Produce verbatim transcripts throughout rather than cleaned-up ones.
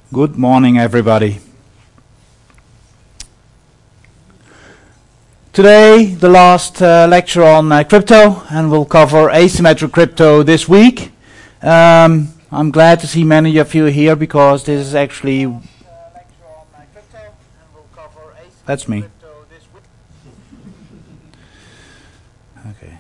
Good morning, everybody. Today, the last uh, lecture on uh, crypto, and we'll cover asymmetric crypto this week. Um, I'm glad to see many of you here because this is actually... That's me. Okay.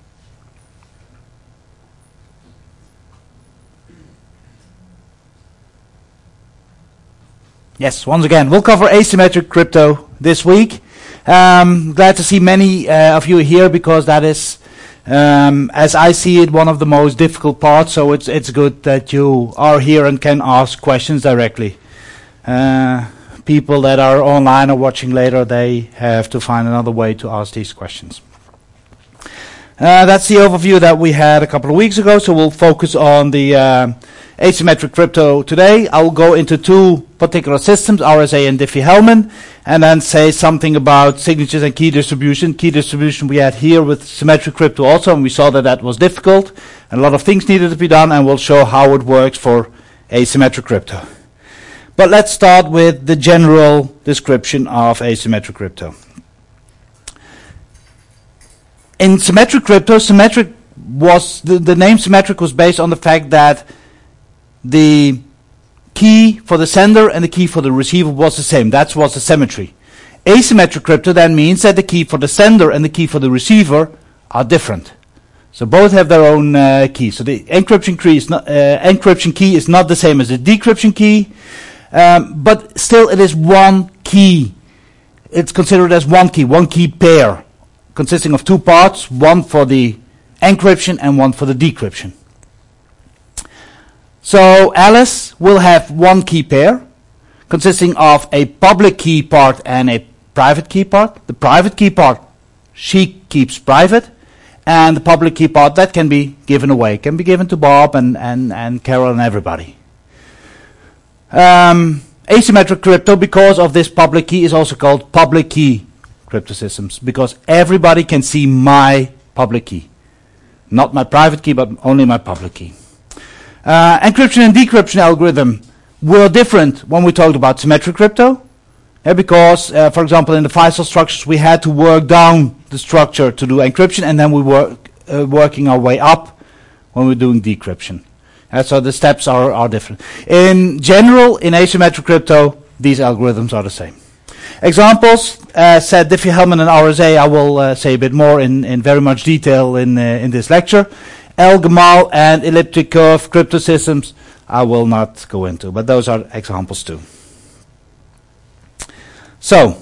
Yes, once again, we'll cover asymmetric crypto this week. Um, glad to see many uh, of you here because that is, um, as I see it, one of the most difficult parts. So it's it's good that you are here and can ask questions directly. Uh, people that are online or watching later, they have to find another way to ask these questions. Uh, that's the overview that we had a couple of weeks ago. So we'll focus on the uh, asymmetric crypto today. I will go into two particular systems, R S A and Diffie-Hellman, and then say something about signatures and key distribution. Key distribution we had here with symmetric crypto also, and we saw that that was difficult, and a lot of things needed to be done, and we'll show how it works for asymmetric crypto. But let's start with the general description of asymmetric crypto. In symmetric crypto, symmetric was the, the name symmetric was based on the fact that the key for the sender and the key for the receiver was the same. That was the symmetry. Asymmetric crypto then means that the key for the sender and the key for the receiver are different. So both have their own uh, key. So the encryption key is not uh, encryption key is not the same as the decryption key, um, but still it is one key. It's considered as one key, one key pair, consisting of two parts, one for the encryption and one for the decryption. So Alice will have one key pair, consisting of a public key part and a private key part. The private key part she keeps private, and the public key part that can be given away, can be given to Bob and, and, and Carol and everybody. Um, asymmetric crypto, because of this public key, is also called public key crypto systems, because everybody can see my public key. Not my private key, but only my public key. Uh, encryption and decryption algorithm were different when we talked about symmetric crypto, yeah, because, uh, for example, in the Feisal structures, we had to work down the structure to do encryption, and then we were uh, working our way up when we're doing decryption. Uh, so the steps are, are different. In general, in asymmetric crypto, these algorithms are the same. Examples, uh, said Diffie-Hellman and R S A, I will uh, say a bit more in, in very much detail in, uh, in this lecture. El-Gamal and elliptic curve crypto systems I will not go into, but those are examples too. So,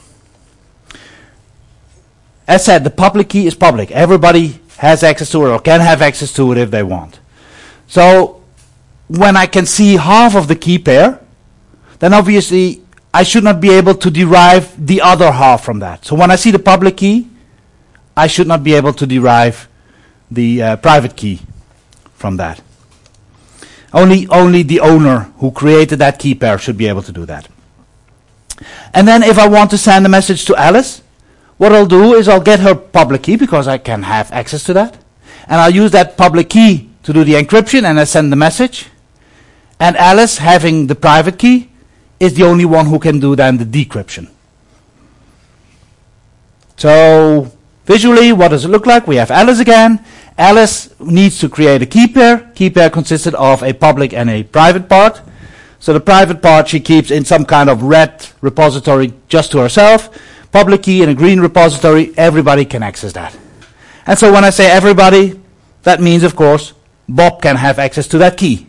as said, the public key is public. Everybody has access to it or can have access to it if they want. So, when I can see half of the key pair, then obviously I should not be able to derive the other half from that. So when I see the public key, I should not be able to derive the uh, private key from that. Only, only the owner who created that key pair should be able to do that. And then if I want to send a message to Alice, what I'll do is I'll get her public key because I can have access to that. And I'll use that public key to do the encryption and I send the message. And Alice, having the private key, is the only one who can do then the decryption. So visually, what does it look like? We have Alice again. Alice needs to create a key pair. Key pair consisted of a public and a private part. So the private part she keeps in some kind of red repository just to herself. Public key in a green repository, everybody can access that. And so when I say everybody, that means, of course, Bob can have access to that key.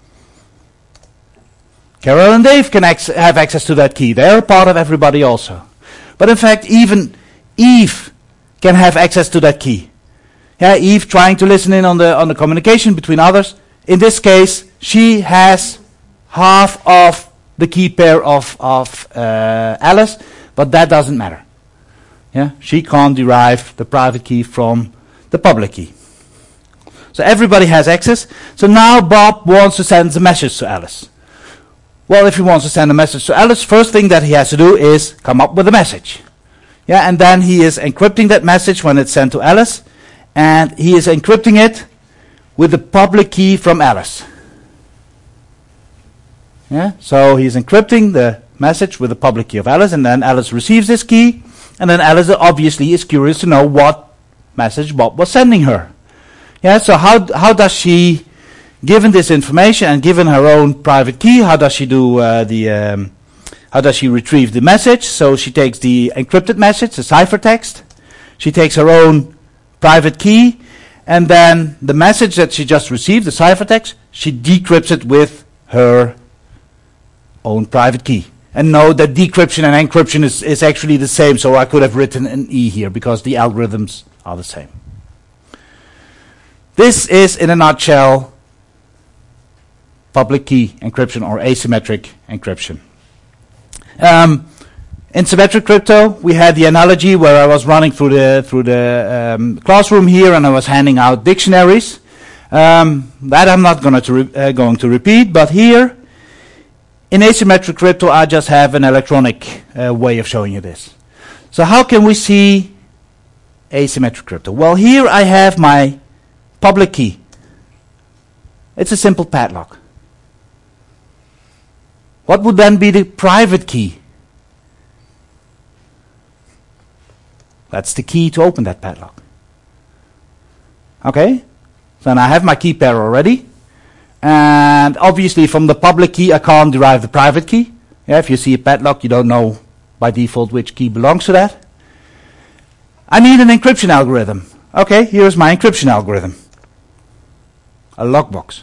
Carol and Dave can ac- have access to that key. They're part of everybody also. But in fact, even Eve can have access to that key. Yeah, Eve trying to listen in on the on the communication between others. In this case, she has half of the key pair of of uh, Alice, but that doesn't matter. Yeah, she can't derive the private key from the public key. So everybody has access. So now Bob wants to send a message to Alice. Well, if he wants to send a message to Alice, first thing that he has to do is come up with a message. Yeah, and then he is encrypting that message when it's sent to Alice, and he is encrypting it with the public key from Alice. Yeah, so he's encrypting the message with the public key of Alice, and then Alice receives this key, and then Alice obviously is curious to know what message Bob was sending her. Yeah, so how how does she, given this information and given her own private key, how does she do uh, the um, how does she retrieve the message? So she takes the encrypted message, the ciphertext. She takes her own private key, and then the message that she just received, the ciphertext, she decrypts it with her own private key. And note that decryption and encryption is, is actually the same, so I could have written an E here because the algorithms are the same. This is, in a nutshell, public key encryption or asymmetric encryption. Um, in symmetric crypto, we had the analogy where I was running through the through the um, classroom here, and I was handing out dictionaries. Um, that I'm not gonna to re uh, going to repeat, but here in asymmetric crypto, I just have an electronic uh, way of showing you this. So how can we see asymmetric crypto? Well, here I have my public key. It's a simple padlock. What would then be the private key? That's the key to open that padlock. Okay? So now I have my key pair already. And obviously from the public key I can't derive the private key. Yeah, if you see a padlock, you don't know by default which key belongs to that. I need an encryption algorithm. Okay, here's my encryption algorithm. A lockbox.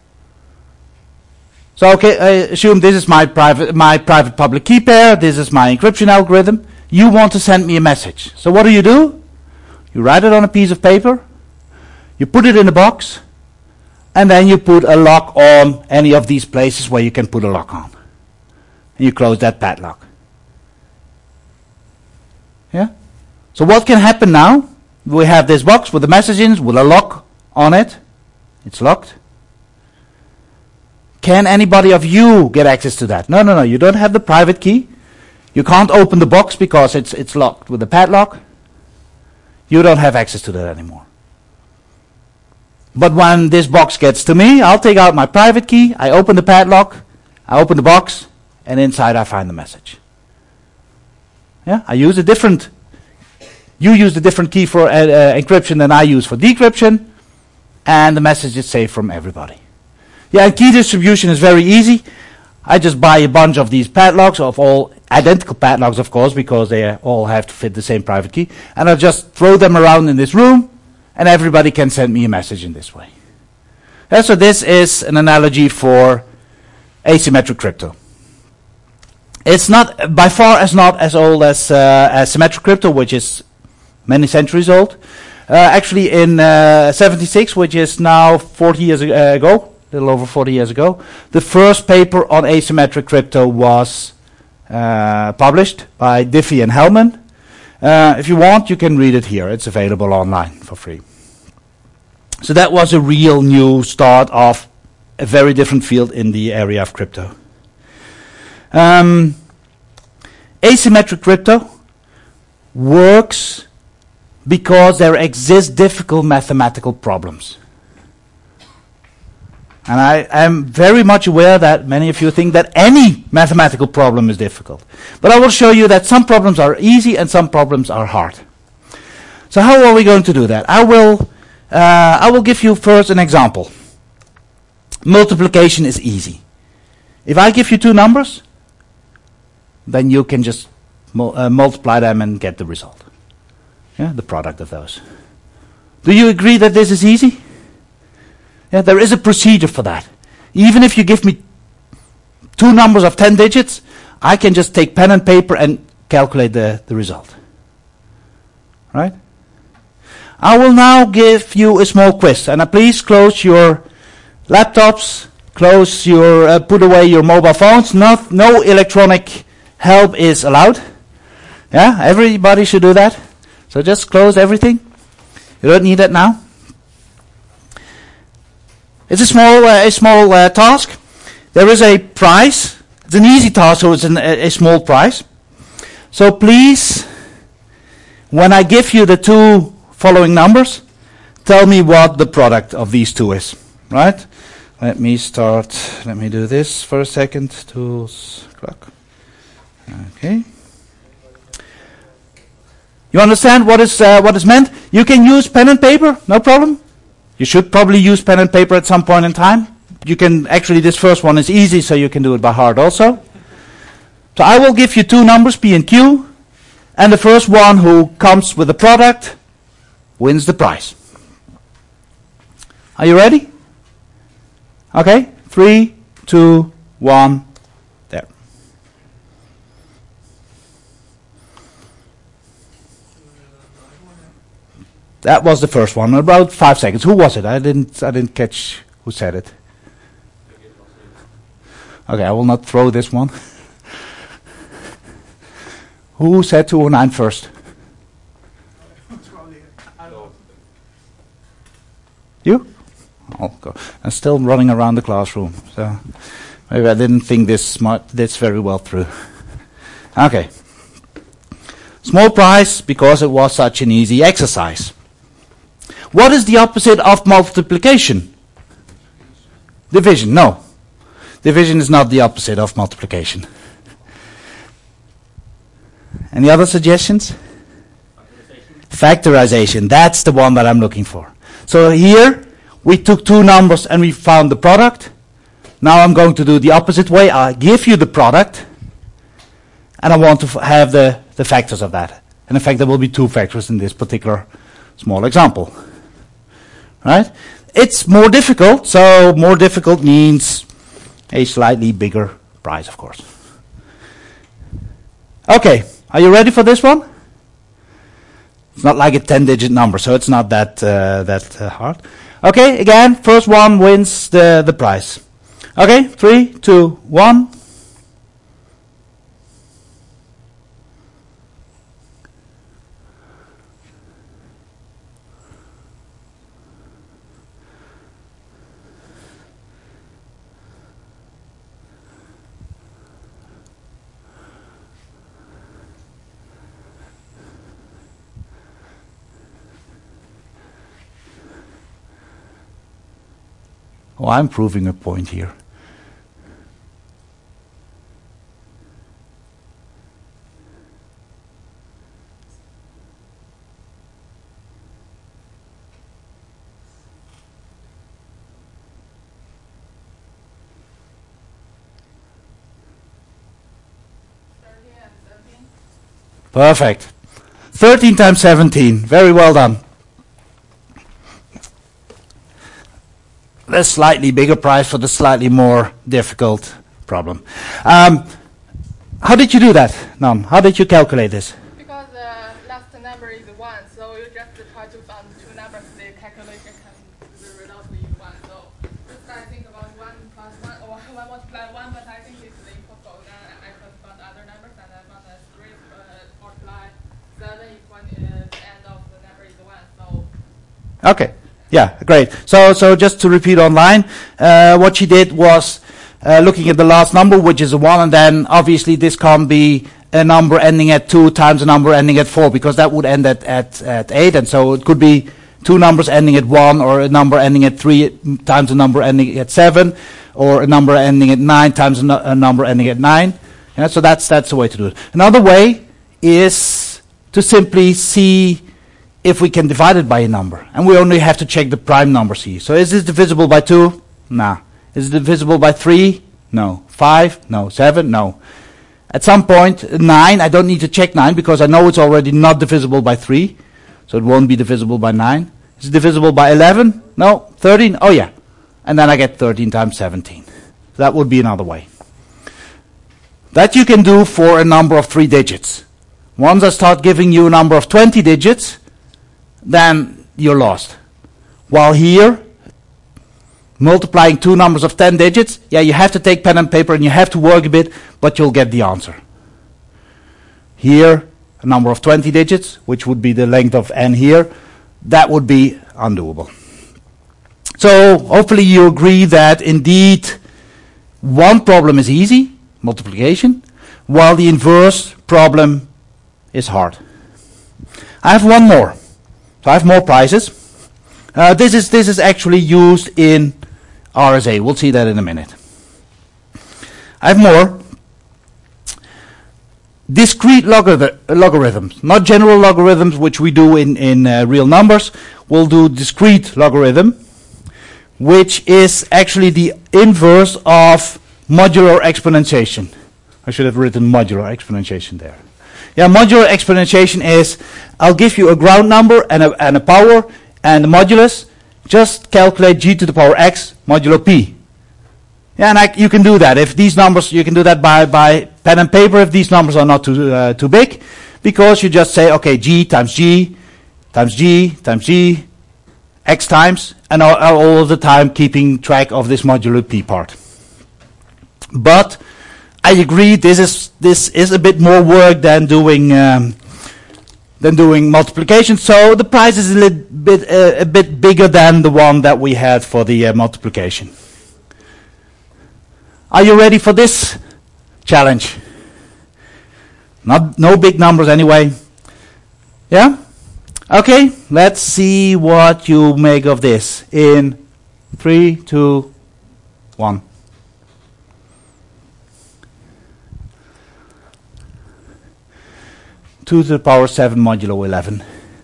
So okay, I assume this is my private my private public key pair, this is my encryption algorithm. You want to send me a message. So what do you do? You write it on a piece of paper, you put it in a box, and then you put a lock on any of these places where you can put a lock on. And you close that padlock. Yeah? So what can happen now? We have this box with the message in, with a lock on it. It's locked. Can anybody of you get access to that? No, no, no. You don't have the private key. You can't open the box because it's it's locked with a padlock. You don't have access to that anymore. But when this box gets to me, I'll take out my private key, I open the padlock, I open the box, and inside I find the message. Yeah, I use a different, you use a different key for uh, uh, encryption than I use for decryption, and the message is safe from everybody. Yeah, and key distribution is very easy. I just buy a bunch of these padlocks, of all identical padlocks, of course, because they all have to fit the same private key, and I just throw them around in this room, and everybody can send me a message in this way. Yeah, so this is an analogy for asymmetric crypto. It's not, by far, as not as old as, uh, as symmetric crypto, which is many centuries old. Uh, actually, in uh, seventy-six, which is now forty years ago, a little over forty years ago, the first paper on asymmetric crypto was uh, published by Diffie and Hellman. Uh, if you want, you can read it here. It's available online for free. So that was a real new start of a very different field in the area of crypto. Um, asymmetric crypto works because there exist difficult mathematical problems. And I am very much aware that many of you think that any mathematical problem is difficult. But I will show you that some problems are easy and some problems are hard. So how are we going to do that? I will, uh, I will give you first an example. Multiplication is easy. If I give you two numbers, then you can just mul uh, multiply them and get the result. Yeah, the product of those. Do you agree that this is easy? Yeah, there is a procedure for that. Even if you give me two numbers of ten digits, I can just take pen and paper and calculate the, the result. Right? I will now give you a small quiz. And uh, please close your laptops, close your, uh, put away your mobile phones. Not, no electronic help is allowed. Yeah, everybody should do that. So just close everything. You don't need that now. It's a small, uh, a small uh, task. There is a prize. It's an easy task, so it's an, a, a small prize. So please, when I give you the two following numbers, tell me what the product of these two is. Right? let me start, let me do this for a second. Tools, clock. Okay. You understand what is uh, what is meant? You can use pen and paper, no problem. You should probably use pen and paper at some point in time. You can, actually this first one is easy, so you can do it by heart also. So I will give you two numbers, P and Q, and the first one who comes with the product wins the prize. Are you ready? Okay, three, two, one, there. That was the first one, about five seconds. Who was it? I didn't I didn't catch who said it. Okay, I will not throw this one. Who said two oh nine first? You? I'll go. I'm still running around the classroom, so maybe I didn't think this smart, this very well through. Okay. Small prize because it was such an easy exercise. What is the opposite of multiplication? Division. No. Division is not the opposite of multiplication. Any other suggestions? Factorization. Factorization. That's the one that I'm looking for. So here we took two numbers and we found the product. Now I'm going to do the opposite way. I give you the product and I want to f have the, the factors of that. And in fact there will be two factors in this particular small example. Right? It's more difficult, so more difficult means a slightly bigger prize, of course. Okay, are you ready for this one? It's not like a ten-digit number, so it's not that uh, that uh, hard. Okay, again, first one wins the the prize. Okay, three, two, one. Oh, I'm proving a point here. Perfect. thirteen times seventeen. Very well done. The slightly bigger prize for the slightly more difficult problem. Um, how did you do that, Nam? How did you calculate this? Because the uh, last number is one, so you just try to find two numbers, the calculation can the result is one. So just I think about one plus one, or one multiply one, but I think it's impossible. Then I just found other numbers, and I found that three uh, multiply seven equal uh, the end of the number is one. So. Okay. Yeah, great. So, so just to repeat online, uh, what she did was uh, looking at the last number, which is a one, and then obviously this can't be a number ending at two times a number ending at four, because that would end at, at, at eight, and so it could be two numbers ending at one, or a number ending at three times a number ending at seven, or a number ending at nine times a, no a number ending at nine. Yeah, so that's, that's the way to do it. Another way is to simply see if we can divide it by a number. And we only have to check the prime numbers here. So is this divisible by two? Nah. Is it divisible by three? No. Five? No. Seven? No. At some point, nine, I don't need to check nine because I know it's already not divisible by three. So it won't be divisible by nine. Is it divisible by eleven? No. thirteen? Oh yeah. And then I get thirteen times seventeen. That would be another way. That you can do for a number of three digits. Once I start giving you a number of twenty digits, then you're lost. While here, multiplying two numbers of ten digits, yeah, you have to take pen and paper and you have to work a bit, but you'll get the answer. Here, a number of twenty digits, which would be the length of n here, that would be undoable. So hopefully you agree that indeed one problem is easy, multiplication, while the inverse problem is hard. I have one more. So I have more prizes. Uh, this is this is actually used in R S A. We'll see that in a minute. I have more. Discrete logar logarithms, not general logarithms, which we do in, in uh, real numbers. We'll do discrete logarithm, which is actually the inverse of modular exponentiation. I should have written modular exponentiation there. Yeah, modular exponentiation is, I'll give you a ground number and a, and a power and a modulus. Just calculate g to the power x modulo p. Yeah, and I, you can do that. If these numbers, you can do that by, by pen and paper if these numbers are not too, uh, too big. Because you just say, okay, g times g, times g, times g, x times, and all, all of the time keeping track of this modulo p part. But I agree, this is this is a bit more work than doing um, than doing multiplication. So the price is a little bit uh, a bit bigger than the one that we had for the uh, multiplication. Are you ready for this challenge? Not no big numbers anyway. Yeah? Okay, let's see what you make of this in three, two, one. two to the power seven modulo eleven.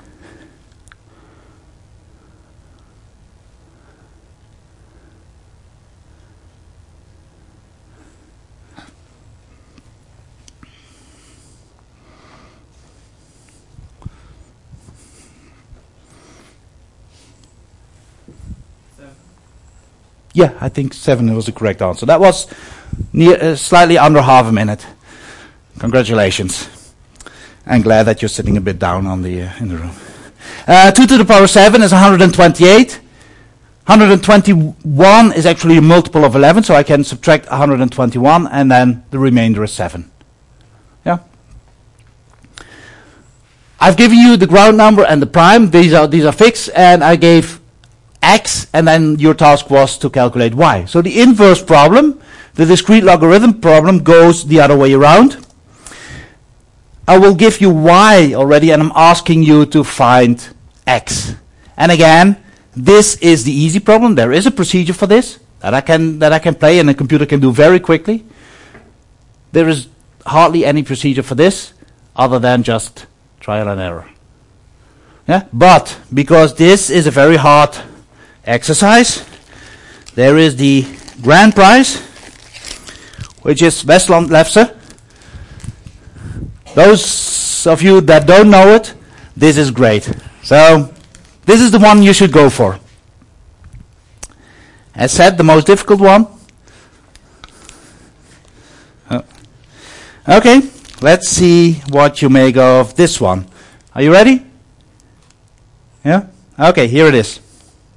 Yeah, I think seven was the correct answer. That was near, uh, slightly under half a minute. Congratulations. I'm glad that you're sitting a bit down on the uh, in the room. Uh, two to the power seven is one hundred twenty-eight. one hundred twenty-one is actually a multiple of eleven, so I can subtract one hundred twenty-one, and then the remainder is seven. Yeah. I've given you the ground number and the prime. These are these are fixed, and I gave x, and then your task was to calculate y. So the inverse problem, the discrete logarithm problem, goes the other way around. I will give you y already, and I'm asking you to find x. And again, this is the easy problem. There is a procedure for this that I can that I can play, and the computer can do very quickly. There is hardly any procedure for this, other than just trial and error. Yeah, but because this is a very hard exercise, there is the grand prize, which is Westland Lefse. Those of you that don't know it, this is great. So, this is the one you should go for. As said, the most difficult one. Oh. Okay, let's see what you make of this one. Are you ready? Yeah? Okay, here it is.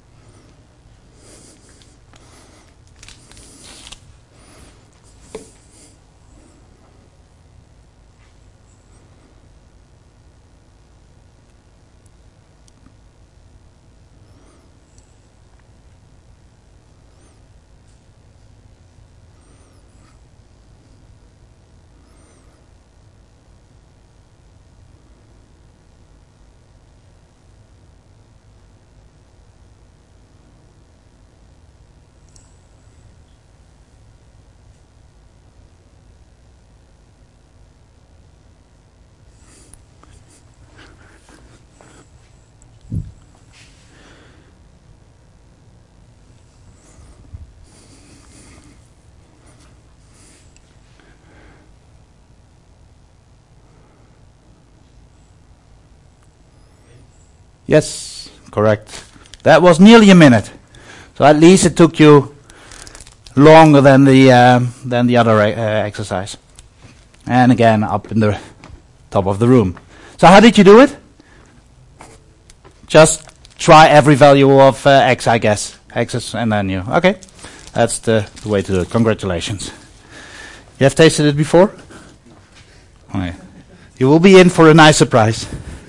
Yes, correct. That was nearly a minute. So at least it took you longer than the um, than the other uh, exercise. And again, up in the top of the room. So how did you do it? Just try every value of uh, x, I guess. X's, and then you. Okay, that's the, the way to do it. Congratulations. You have tasted it before? Okay. You will be in for a nice surprise.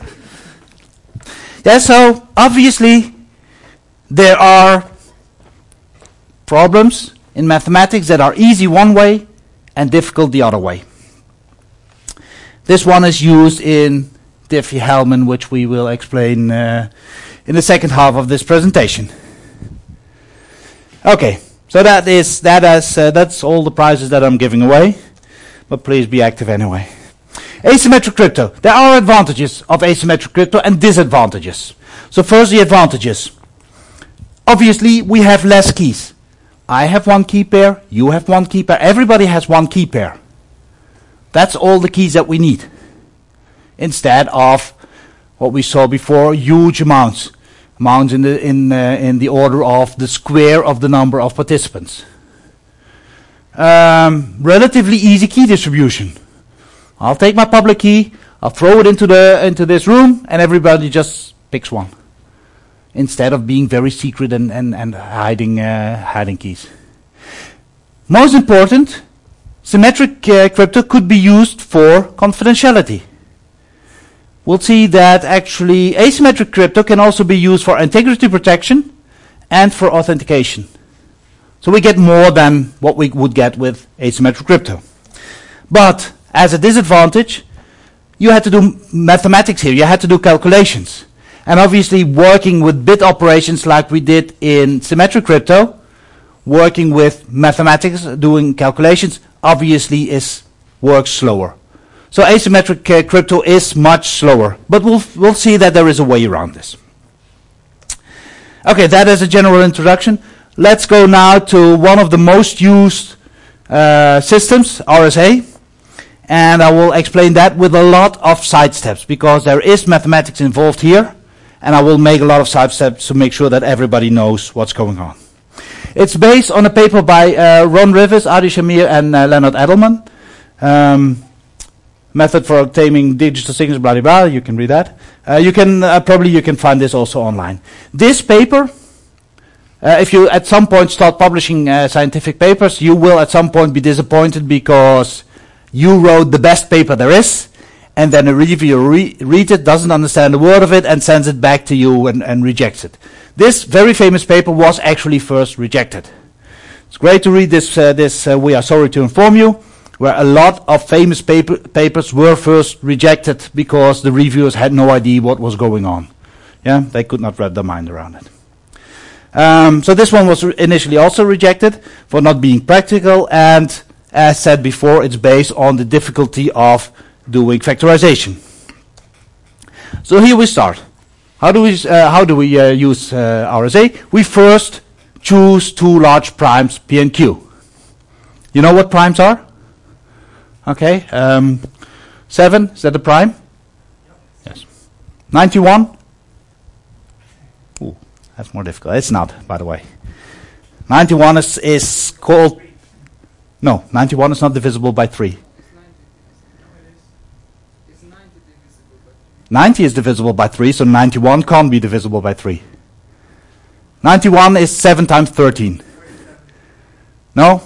Yeah, so obviously there are problems in mathematics that are easy one way and difficult the other way. This one is used in Diffie-Hellman, which we will explain uh, in the second half of this presentation. Okay, So that is that is uh, that's all the prizes that I'm giving away. But please be active anyway. Asymmetric crypto. There are advantages of asymmetric crypto and disadvantages. So first, the advantages. Obviously, we have less keys. I have one key pair, you have one key pair, everybody has one key pair. That's all the keys that we need. Instead of what we saw before, huge amounts. Amounts in the, in, uh, in the order of the square of the number of participants. Um, relatively easy key distribution. I'll take my public key, I'll throw it into the into this room, and everybody just picks one. Instead of being very secret and, and, and hiding uh, hiding keys. Most important, symmetric uh, crypto could be used for confidentiality. We'll see that actually asymmetric crypto can also be used for integrity protection and for authentication. So we get more than what we would get with asymmetric crypto. But as a disadvantage, you had to do mathematics here, you had to do calculations. And obviously working with bit operations like we did in symmetric crypto, working with mathematics, doing calculations, obviously is works slower. So asymmetric uh, crypto is much slower, but we'll we'll see that there is a way around this. Okay, that is a general introduction. Let's go now to one of the most used uh, systems, R S A. And I will explain that with a lot of side steps, because there is mathematics involved here. And I will make a lot of side steps to make sure that everybody knows what's going on. It's based on a paper by uh, Ron Rivers, Adi Shamir, and uh, Leonard Edelman. Um, method for obtaining digital signatures, blah, blah, blah. You can read that. Uh, you can uh, probably you can find this also online. This paper, uh, if you at some point start publishing uh, scientific papers, you will at some point be disappointed because you wrote the best paper there is. And then a reviewer re reads it, doesn't understand a word of it, and sends it back to you and, and rejects it. This very famous paper was actually first rejected. It's great to read this, uh, this uh, We Are Sorry to Inform You, where a lot of famous paper papers were first rejected because the reviewers had no idea what was going on. Yeah, they could not wrap their mind around it. Um, so this one was initially also rejected for not being practical, and as said before, it's based on the difficulty of doing factorization. So here we start. How do we uh, how do we uh, use uh, R S A? We first choose two large primes, P and Q. You know what primes are? Okay, um, seven, is that a prime? Yes. ninety-one? Ooh, that's more difficult. It's not, by the way. ninety-one is, is called, no, ninety-one is not divisible by three. ninety is divisible by three, so ninety-one can't be divisible by three. ninety-one is seven times thirteen. No?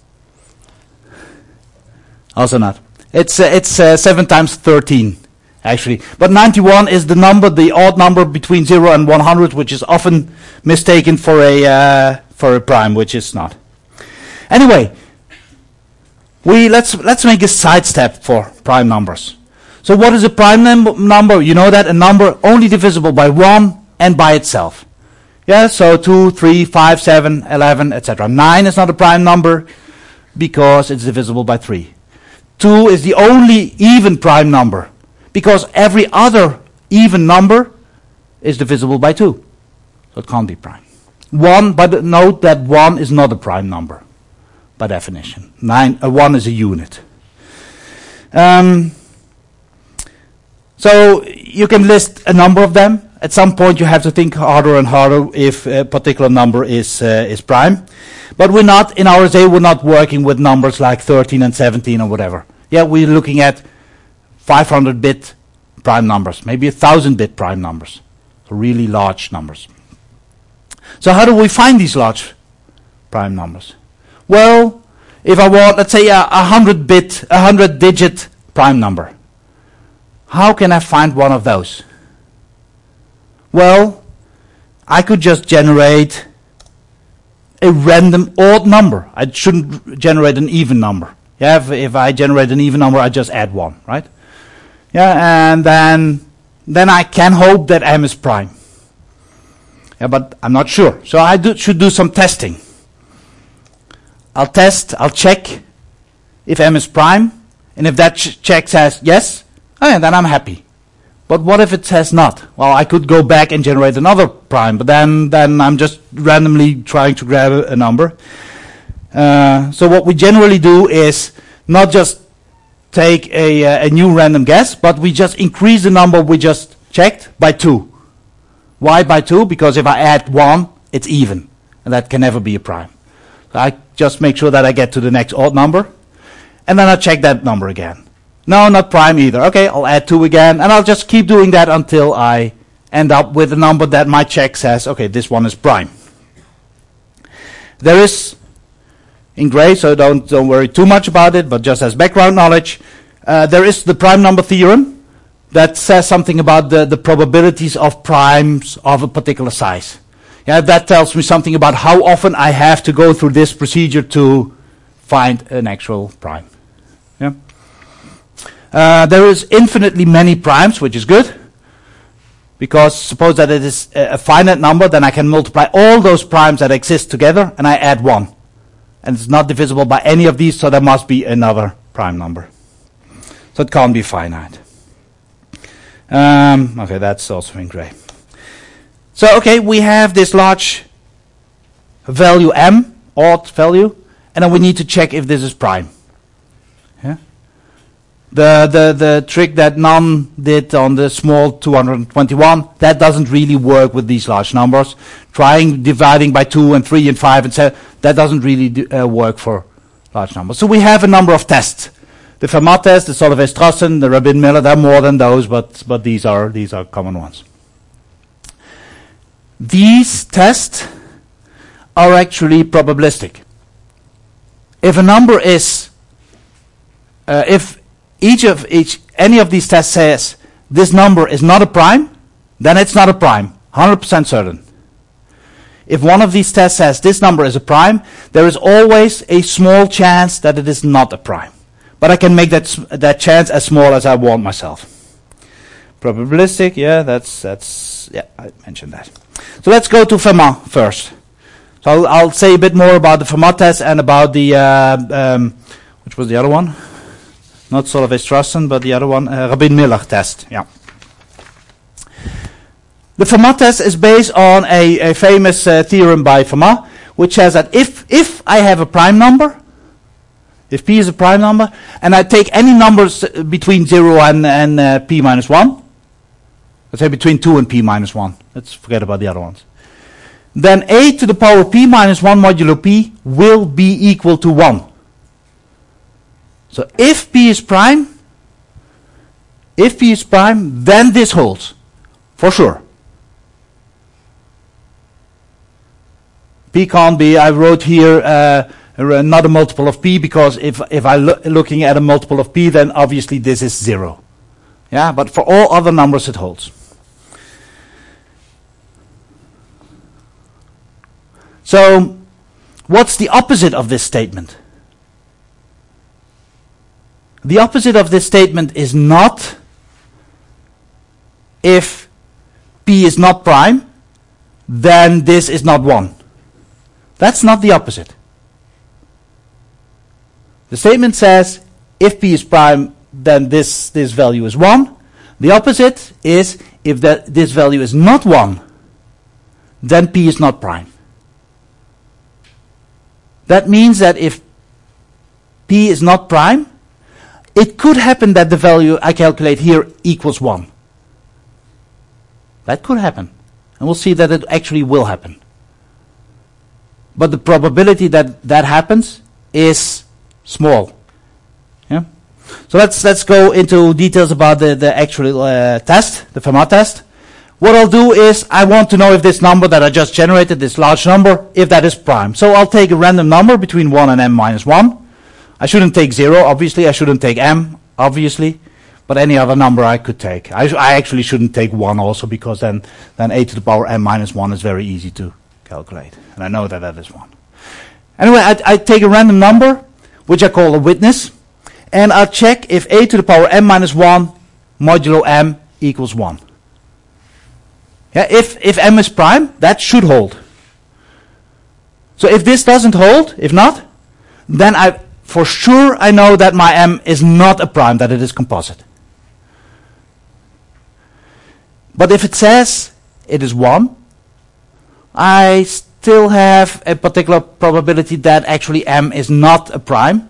Also not. It's uh, it's uh, seven times thirteen, actually. But ninety-one is the number, the odd number between zero and one hundred, which is often mistaken for a uh, for a prime, which is not. Anyway, we let's let's make a sidestep for prime numbers. So what is a prime num number? You know that a number only divisible by one and by itself. Yeah, so two, three, five, seven, eleven, et cetera. nine is not a prime number because it's divisible by three. two is the only even prime number because every other even number is divisible by two. So it can't be prime. one, but note that one is not a prime number by definition. nine, uh, one is a unit. Um, So you can list a number of them. At some point you have to think harder and harder if a particular number is uh, is prime. But we're not, in R S A, we're not working with numbers like thirteen and seventeen or whatever. Yeah, we're looking at five hundred bit prime numbers, maybe one thousand bit prime numbers. So really large numbers. So how do we find these large prime numbers? Well, if I want, let's say, a one hundred bit, one hundred digit prime number. How can I find one of those? Well, I could just generate a random odd number. I shouldn't generate an even number. Yeah, if, if I generate an even number, I just add one, right? Yeah, and then then I can hope that M is prime. Yeah, but I'm not sure. So I do, should do some testing. I'll test, I'll check if m is prime, and if that ch check says yes, oh yeah, then I'm happy. But what if it says not? Well, I could go back and generate another prime, but then, then I'm just randomly trying to grab a, a number. Uh, so what we generally do is not just take a, uh, a new random guess, but we just increase the number we just checked by two. Why by two? Because if I add one, it's even, and that can never be a prime. So I just make sure that I get to the next odd number, and then I check that number again. No, not prime either. Okay, I'll add two again, and I'll just keep doing that until I end up with a number that my check says, okay, this one is prime. There is, in gray, so don't, don't worry too much about it, but just as background knowledge, uh, there is the prime number theorem that says something about the, the probabilities of primes of a particular size. Yeah, that tells me something about how often I have to go through this procedure to find an actual prime. Yeah. Uh, there is infinitely many primes, which is good, because suppose that it is a, a finite number, then I can multiply all those primes that exist together, and I add one. And it's not divisible by any of these, so there must be another prime number. So it can't be finite. Um, okay, that's also in gray. So, okay, we have this large value m, odd value, and then we need to check if this is prime. Yeah? The, the, the trick that Nan did on the small two hundred twenty-one, that doesn't really work with these large numbers. Trying dividing by two and three and five and seven, that doesn't really do, uh, work for large numbers. So we have a number of tests. The Fermat test, the Solovay-Strassen, the Rabin-Miller, there are more than those, but, but these are, these are common ones. These tests are actually probabilistic. If a number is, uh, if each of each any of these tests says this number is not a prime, then it's not a prime, one hundred percent certain. If one of these tests says this number is a prime, there is always a small chance that it is not a prime. But I can make that that chance as small as I want myself. Probabilistic, yeah, that's that's yeah, I mentioned that. So let's go to Fermat first. So I'll, I'll say a bit more about the Fermat test and about the uh, um, which was the other one? Not Solovay-Strassen, but the other one, uh, Rabin-Miller test. Yeah. The Fermat test is based on a, a famous uh, theorem by Fermat, which says that if if I have a prime number, if p is a prime number, and I take any numbers between zero and, and uh, p minus one, let's say between two and p minus one, let's forget about the other ones, then a to the power p minus one modulo p will be equal to one. So if p is prime, if p is prime, then this holds, for sure. P can't be, I wrote here, uh, not a multiple of p, because if if I'm lo looking at a multiple of p, then obviously this is zero. Yeah, but for all other numbers it holds. So, what's the opposite of this statement? The opposite of this statement is not if p is not prime, then this is not one. That's not the opposite. The statement says if p is prime, then this, this value is one. The opposite is if that this value is not one, then p is not prime. That means that if p is not prime, it could happen that the value I calculate here equals one. That could happen. And we'll see that it actually will happen. But the probability that that happens is small. Yeah. So let's let's go into details about the the actual uh, test, the Fermat test. What I'll do is I want to know if this number that I just generated, this large number, if that is prime. So I'll take a random number between one and m minus one. I shouldn't take zero, obviously. I shouldn't take m, obviously. But any other number I could take. I, sh I actually shouldn't take one also, because then then a to the power m minus one is very easy to calculate. And I know that that is one. Anyway, I, I take a random number, which I call a witness, and I'll check if a to the power m minus one modulo m equals one. Yeah, if, if m is prime, that should hold. So if this doesn't hold, if not, then I, for sure, I know that my M is not a prime, that it is composite. But if it says it is one, I still have a particular probability that actually M is not a prime.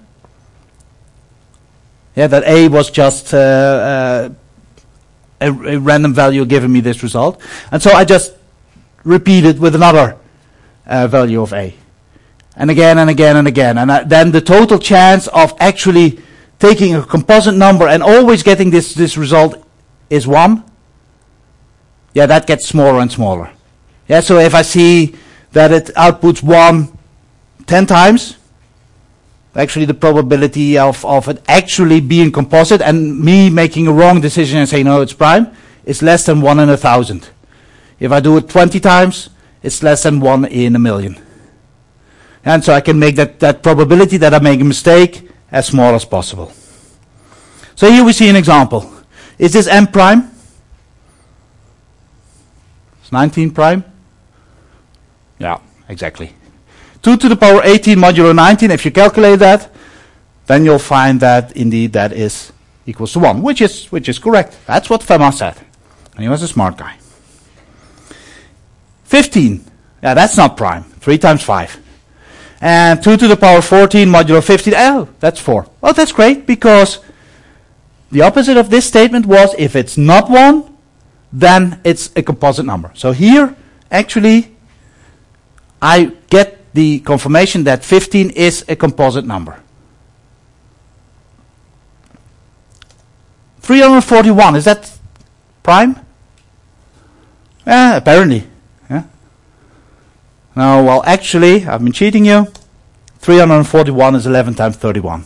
Yeah, that A was just uh, uh, a, a random value giving me this result. And so I just repeat it with another uh, value of A. And again and again and again. And I, then the total chance of actually taking a composite number and always getting this, this result is one. Yeah, that gets smaller and smaller. Yeah, so if I see that it outputs one ten times, actually the probability of, of it actually being composite and me making a wrong decision and saying no, it's prime, is less than one in a thousand. If I do it twenty times, it's less than one in a million. And so I can make that, that probability that I make a mistake as small as possible. So here we see an example. Is this M prime? It's nineteen prime? Yeah, exactly. two to the power eighteen modulo nineteen, if you calculate that, then you'll find that indeed that is equals to one, which is, which is correct. That's what Fermat said. And he was a smart guy. fifteen. Yeah, that's not prime. three times five. And two to the power fourteen modulo fifteen. Oh, that's four. Oh, that's great, because the opposite of this statement was if it's not one, then it's a composite number. So here, actually, I get the confirmation that fifteen is a composite number. three hundred forty-one, is that prime? Eh, apparently. Yeah. No, well, actually, I've been cheating you. three hundred forty-one is eleven times thirty-one.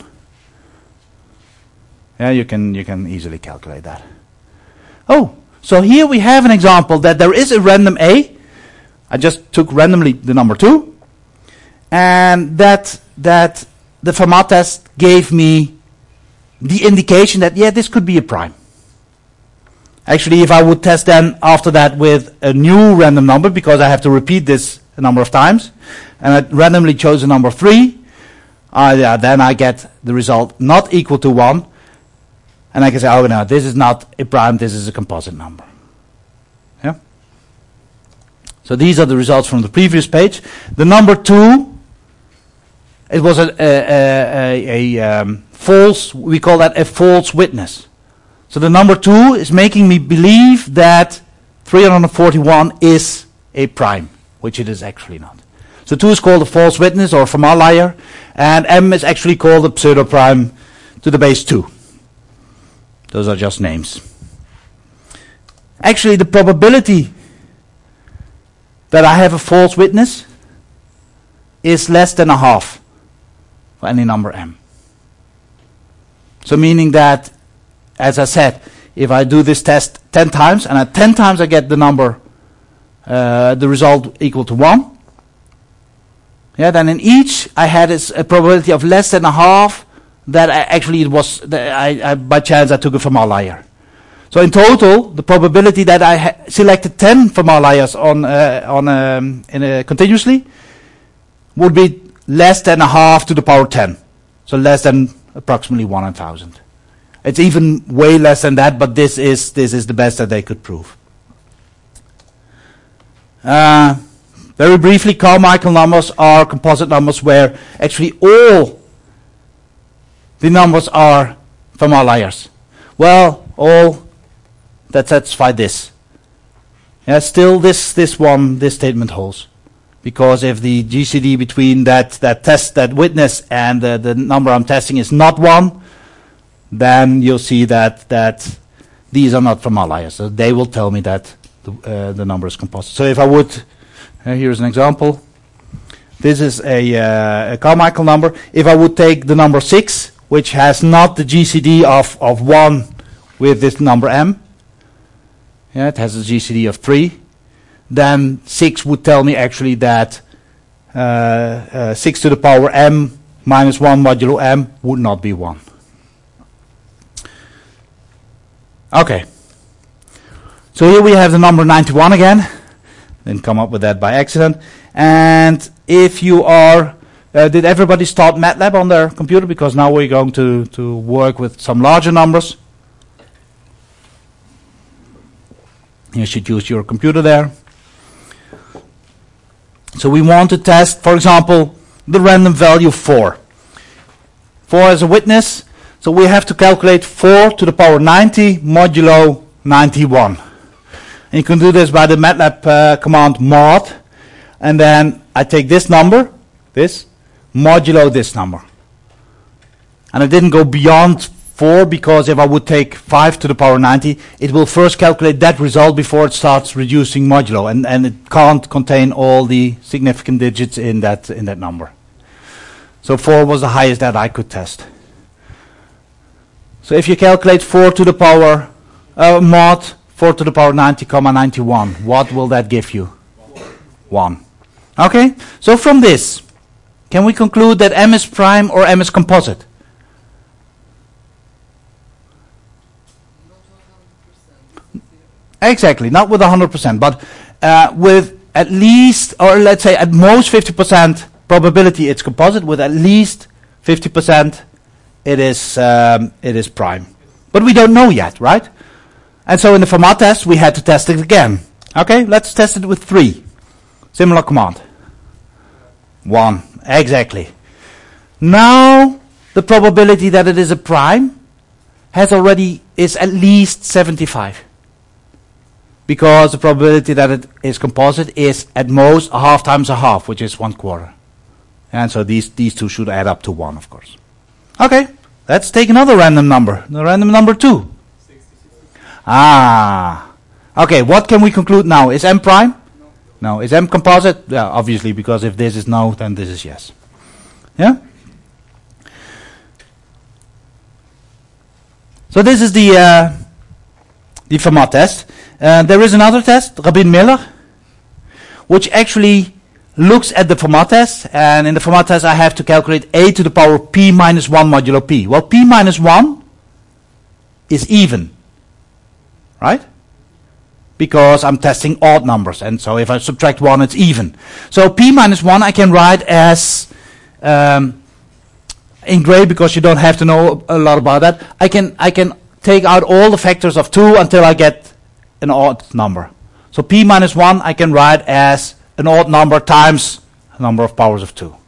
Yeah, you can you can easily calculate that. Oh, so here we have an example that there is a random A. I just took randomly the number two, and that that the Fermat test gave me the indication that yeah, this could be a prime. Actually, if I would test then after that with a new random number, because I have to repeat this a number of times, and I randomly chose a number three, uh, yeah, then I get the result not equal to one, and I can say, oh no, this is not a prime, this is a composite number. Yeah. So these are the results from the previous page. The number two, it was a, a, a, a um, false, we call that a false witness. So the number two is making me believe that three hundred forty-one is a prime, which it is actually not. So two is called a false witness or Fermat liar, and M is actually called a pseudo-prime to the base two. Those are just names. Actually, the probability that I have a false witness is less than a half for any number M. So meaning that, as I said, if I do this test ten times, and at ten times I get the number, uh, the result equal to one, yeah, then in each I had a probability of less than a half that I actually it was, that I, I, by chance I took a Fermat liar. So in total, the probability that I ha selected ten Fermat liars on, uh, on um, in a continuously would be less than a half to the power ten. So less than approximately one in thousand. It's even way less than that, but this is this is the best that they could prove. Uh, very briefly, Carmichael numbers are composite numbers where actually all the numbers are Fermat liars. Well, all that satisfy this. Yeah, still this this one this statement holds, because if the G C D between that that test that witness and uh, the number I'm testing is not one, then you'll see that that these are not Fermat liars. So they will tell me that the, uh, the number is composite. So if I would, uh, here's an example. This is a, uh, a Carmichael number. If I would take the number six, which has not the G C D of of one with this number M, yeah, it has a G C D of three, then six would tell me actually that uh, uh, six to the power M minus one modulo M would not be one. Okay, so here we have the number ninety-one again. Didn't come up with that by accident. And if you are Uh, did everybody start MATLAB on their computer? Because now we're going to, to work with some larger numbers. You should use your computer there. So we want to test, for example, the random value four. four as a witness. So we have to calculate four to the power ninety modulo ninety-one. And you can do this by the MATLAB uh, command mod. And then I take this number, this, modulo this number. And I didn't go beyond four because if I would take five to the power ninety, it will first calculate that result before it starts reducing modulo. And, and it can't contain all the significant digits in that, in that number. So four was the highest that I could test. So if you calculate four to the power uh, mod four to the power ninety comma ninety-one, what will that give you? one. Okay, so from this, can we conclude that M is prime or M is composite? Exactly, not with one hundred percent, but uh, with at least, or let's say at most fifty percent probability it's composite, with at least fifty percent it is um, it is prime. But we don't know yet, right? And so in the Fermat test we had to test it again. Okay, let's test it with three. Similar command. One, exactly. Now the probability that it is a prime has already is at least seventy-five. Because the probability that it is composite is at most a half times a half, which is one quarter. And so these, these two should add up to one, of course. Okay, let's take another random number. The random number two. Ah. Okay, what can we conclude now? Is M prime? No. No. Is M composite? Yeah, obviously, because if this is no, then this is yes. Yeah? So this is the, uh, the Fermat test. Uh, there is another test, Rabin-Miller, which actually looks at the Fermat test, and in the Fermat test I have to calculate a to the power p minus one modulo p. Well, p minus one is even, right? Because I'm testing odd numbers, and so if I subtract one, it's even. So p minus one I can write as, um, in gray, because you don't have to know a lot about that, I can, I can take out all the factors of two until I get an odd number. So p minus one I can write as an odd number times a number of powers of two.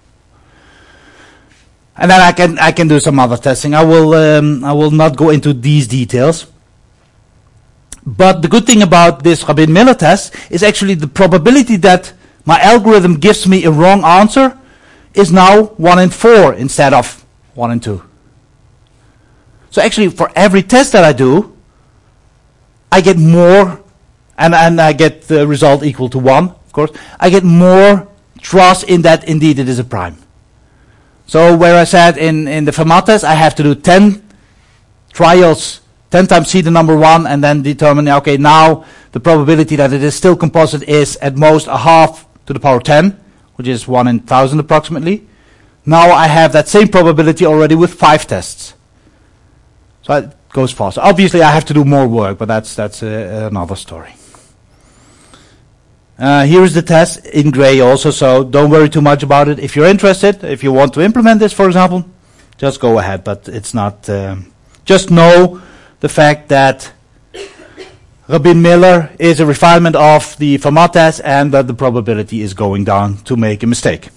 And then I can I can do some other testing. I will um, I will not go into these details. But the good thing about this Rabin-Miller test is actually the probability that my algorithm gives me a wrong answer is now one in four instead of one in two. So actually for every test that I do, I get more, and, and I get the result equal to one, of course. I get more trust in that indeed it is a prime. So where I said in, in the Fermat test, I have to do ten trials, ten times c the number one, and then determine, okay, now the probability that it is still composite is at most a half to the power ten, which is one in thousand approximately. Now I have that same probability already with five tests. So it goes faster. Obviously I have to do more work, but that's that's uh, another story. Uh, here is the test in gray also, so don't worry too much about it. If you're interested, if you want to implement this, for example, just go ahead, but it's not... Um, just know the fact that Rabin-Miller is a refinement of the Fermat test and that the probability is going down to make a mistake.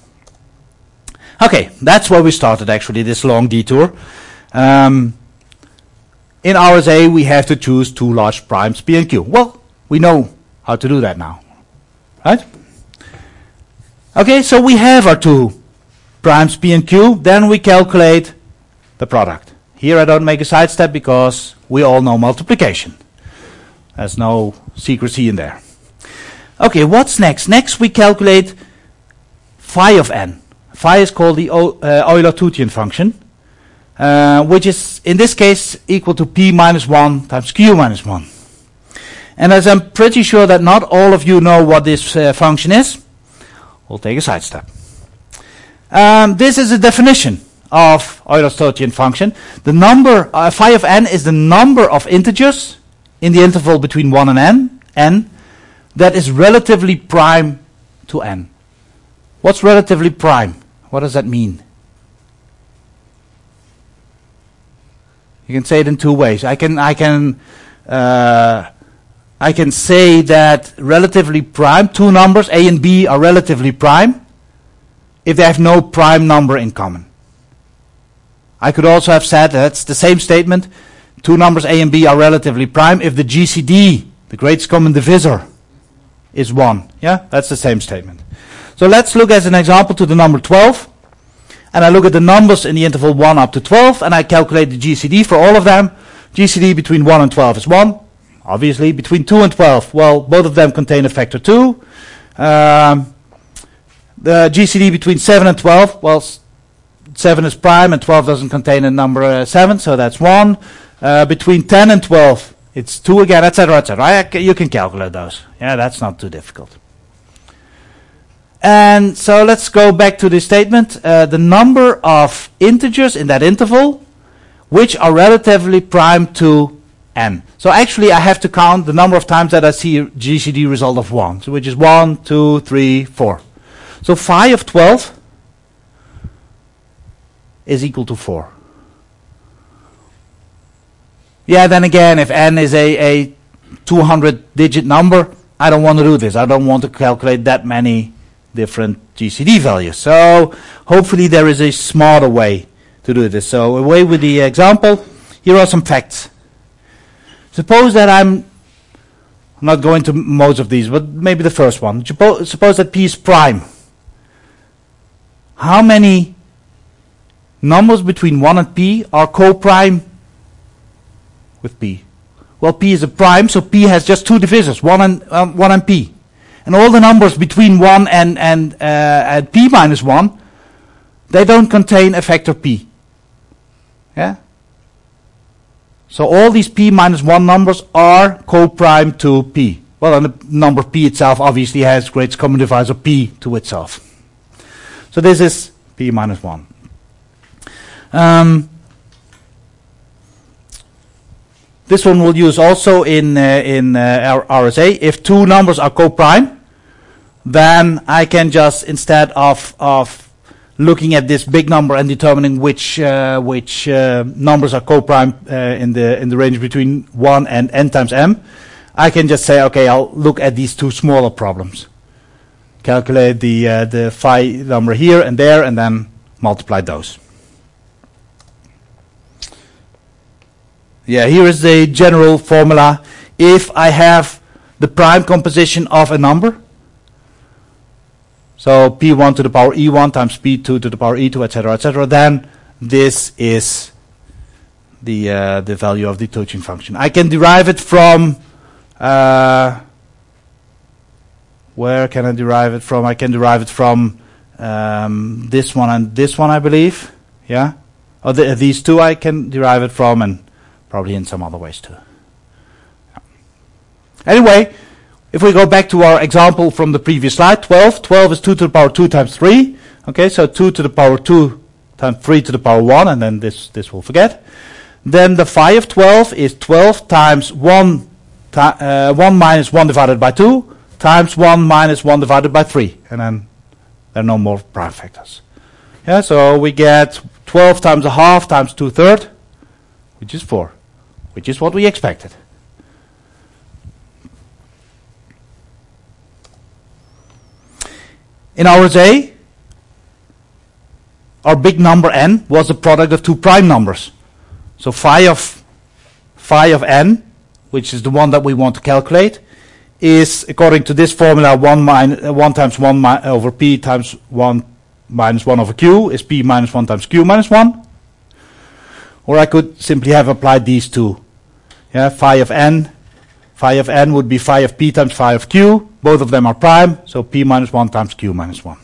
Okay, that's where we started actually, this long detour. Um, In R S A, we have to choose two large primes, P and Q. Well, we know how to do that now, right? Okay, so we have our two primes, P and Q. Then we calculate the product. Here I don't make a side step because we all know multiplication. There's no secrecy in there. Okay, what's next? Next we calculate phi of n. Phi is called the uh, Euler-Toothian function. Uh, which is, in this case, equal to p minus one times q minus one. And as I'm pretty sure that not all of you know what this uh, function is, we'll take a side step. Um, this is a definition of Euler-Toothian function. The number, uh, phi of n is the number of integers in the interval between one and n, n, that is relatively prime to n. What's relatively prime? What does that mean? You can say it in two ways. I can I can uh, I can say that relatively prime, two numbers A and B are relatively prime if they have no prime number in common. I could also have said that's the same statement. Two numbers A and B are relatively prime if the G C D, the greatest common divisor, is one. Yeah, that's the same statement. So let's look as an example to the number twelve. And I look at the numbers in the interval one up to twelve, and I calculate the G C D for all of them. G C D between one and twelve is one. Obviously, between two and twelve, well, both of them contain a factor two. Um, the G C D between seven and twelve, well, seven is prime and twelve doesn't contain a number uh, seven, so that's one. Uh, between ten and twelve, it's two again, et cetera, et cetera. You can calculate those. Yeah, that's not too difficult. And so let's go back to this statement. Uh, the number of integers in that interval which are relatively prime to n. So actually I have to count the number of times that I see a G C D result of one, so which is one, two, three, four. So phi of twelve is equal to four. Yeah, then again, if n is a, a two hundred digit number, I don't want to do this. I don't want to calculate that many different G C D values. So hopefully there is a smarter way to do this. So away with the example. Here are some facts. Suppose that I'm, I'm not going to most of these, but maybe the first one. Suppo- suppose that P is prime. How many numbers between one and P are co-prime with P? Well, P is a prime, so P has just two divisors, one and um, one and P. And all the numbers between one and, and, uh, and P minus one, they don't contain a factor P. Yeah? So all these P minus one numbers are co-prime to P. Well, and the number P itself obviously has greatest common divisor P to itself. So this is P minus one. Um, this one we'll use also in, uh, in uh, R S A. If two numbers are co-prime, then I can just, instead of of looking at this big number and determining which uh, which uh, numbers are co-prime uh, in the in the range between one and n times m, I can just say, okay, I'll look at these two smaller problems, calculate the uh, the phi number here and there, and then multiply those. Yeah, here is the general formula. If I have the prime composition of a number, so P one to the power E one times P two to the power E two, et cetera, et cetera, then this is the uh, the value of the Touching function. I can derive it from, uh, where can I derive it from? I can derive it from um, this one and this one, I believe. Yeah, or the, these two I can derive it from, and probably in some other ways too. Yeah. Anyway, if we go back to our example from the previous slide, twelve. twelve is two to the power two times three. Okay, so two to the power two times three to the power one, and then this, this we'll forget. Then the phi of twelve is twelve times one, uh, one minus one divided by two, times one minus one divided by three. And then there are no more prime factors. Yeah, so we get twelve times a half times two thirds, which is four, which is what we expected. In R S A, our big number n was the product of two prime numbers. So phi of phi of n, which is the one that we want to calculate, is, according to this formula, one, min- uh, one times one mi- over p times one minus one over q is p minus one times q minus one. Or I could simply have applied these two. Yeah, phi of n. Phi of n would be phi of p times phi of q. Both of them are prime, so p minus one times q minus one.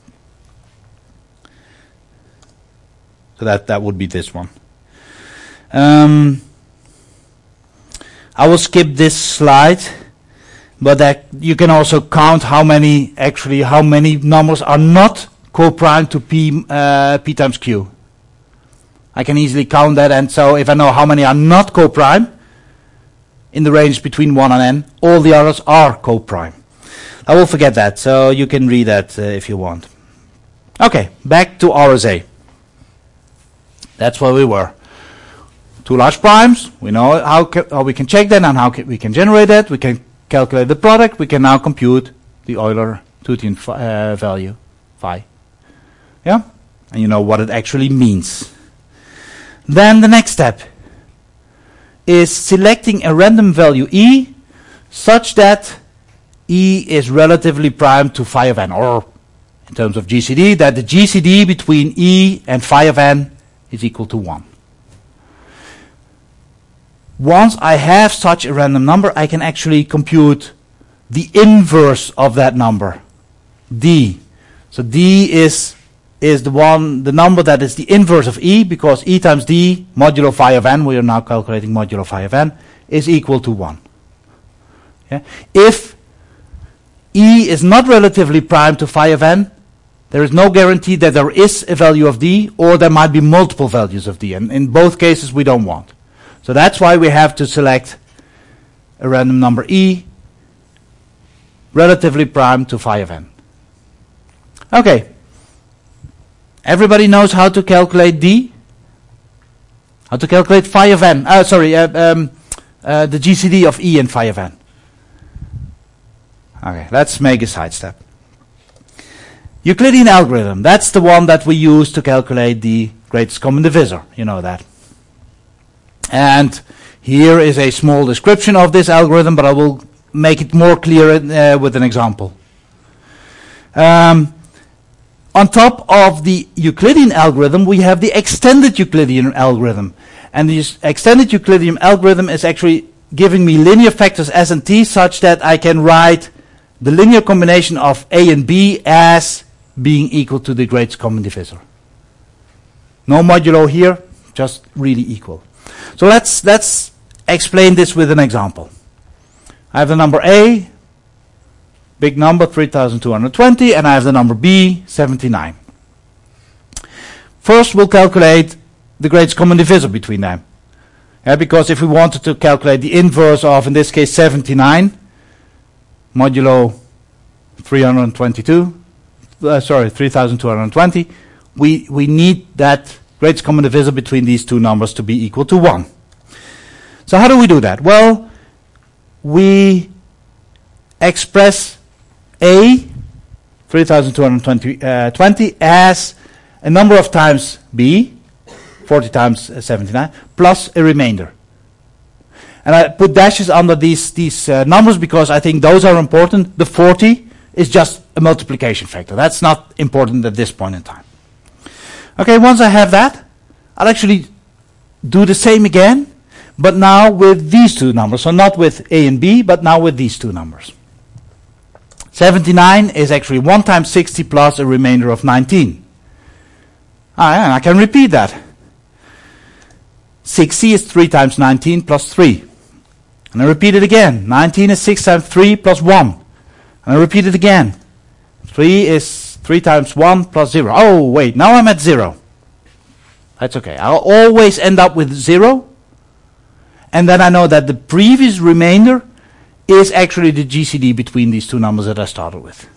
So that, that would be this one. Um, I will skip this slide, but that you can also count how many, actually, how many numbers are not co-prime to p, uh, p times q. I can easily count that, and so if I know how many are not co-prime in the range between one and n, all the others are co-prime. I will forget that, so you can read that uh, if you want. Okay, back to R S A. That's where we were. Two large primes. We know how, ca- how we can check that and how ca- we can generate that. We can calculate the product. We can now compute the Euler-Tutian uh, value, phi. Yeah? And you know what it actually means. Then the next step is selecting a random value E such that E is relatively prime to phi of n, or in terms of G C D, that the G C D between E and phi of n is equal to one. Once I have such a random number, I can actually compute the inverse of that number, D. So D is is the one, the number that is the inverse of E, because E times D modulo phi of n, we are now calculating modulo phi of n, is equal to one. Yeah? If E is not relatively prime to phi of n, there is no guarantee that there is a value of D, or there might be multiple values of D, and in both cases we don't want. So that's why we have to select a random number E relatively prime to phi of n. Okay. Everybody knows how to calculate D? How to calculate phi of n? Uh, sorry, uh, um, uh, the G C D of E and phi of n. Okay, let's make a sidestep. Euclidean algorithm, that's the one that we use to calculate the greatest common divisor. You know that. And here is a small description of this algorithm, but I will make it more clear uh, with an example. Um, on top of the Euclidean algorithm, we have the extended Euclidean algorithm. And this extended Euclidean algorithm is actually giving me linear factors S and T such that I can write the linear combination of A and B as being equal to the greatest common divisor. No modulo here, just really equal. So let's let's explain this with an example. I have the number A, big number, three thousand two hundred twenty, and I have the number B, seventy-nine. First, we'll calculate the greatest common divisor between them. Yeah, because if we wanted to calculate the inverse of, in this case, seventy-nine, modulo three hundred twenty-two, uh, sorry, three thousand two hundred twenty, we, we need that greatest common divisor between these two numbers to be equal to one. So how do we do that? Well, we express A, three thousand two hundred twenty, uh, twenty, as a number of times B, forty times uh, seventy-nine, plus a remainder. And I put dashes under these, these uh, numbers because I think those are important. The forty is just a multiplication factor. That's not important at this point in time. Okay, once I have that, I'll actually do the same again, but now with these two numbers. So not with A and B, but now with these two numbers. seventy-nine is actually one times sixty plus a remainder of nineteen. Ah, and I can repeat that. sixty is three times nineteen plus three. And I repeat it again. nineteen is six times three plus one. And I repeat it again. three is three times one plus zero. Oh, wait, now I'm at zero. That's okay. I'll always end up with zero. And then I know that the previous remainder is actually the G C D between these two numbers that I started with.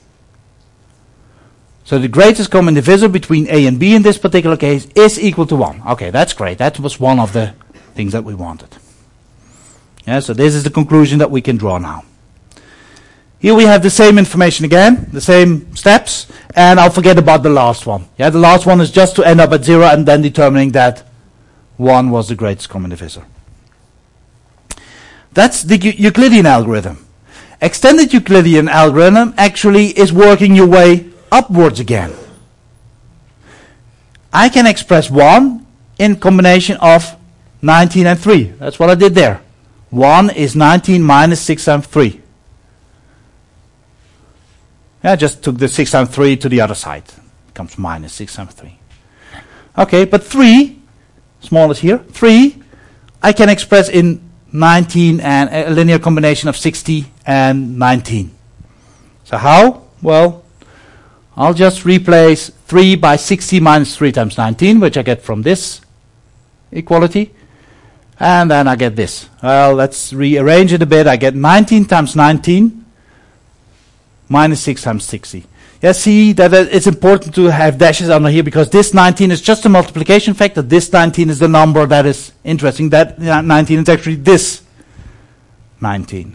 So the greatest common divisor between A and B in this particular case is equal to one. Okay, that's great. That was one of the things that we wanted. Yeah, so this is the conclusion that we can draw now. Here we have the same information again, the same steps, and I'll forget about the last one. Yeah, the last one is just to end up at zero and then determining that one was the greatest common divisor. That's the Euclidean algorithm. Extended Euclidean algorithm actually is working your way upwards again. I can express one in combination of nineteen and three. That's what I did there. one is nineteen minus six times three. Yeah, I just took the six times three to the other side. It becomes minus six times three. Okay, but three, small is here, three, I can express in nineteen and a linear combination of sixty and nineteen. So how? Well, I'll just replace three by sixty minus three times nineteen, which I get from this equality. And then I get this. Well, let's rearrange it a bit. I get nineteen times nineteen minus six times sixty. Yeah, see that uh, it's important to have dashes under here because this nineteen is just a multiplication factor. This nineteen is the number that is interesting. That uh, nineteen is actually this nineteen.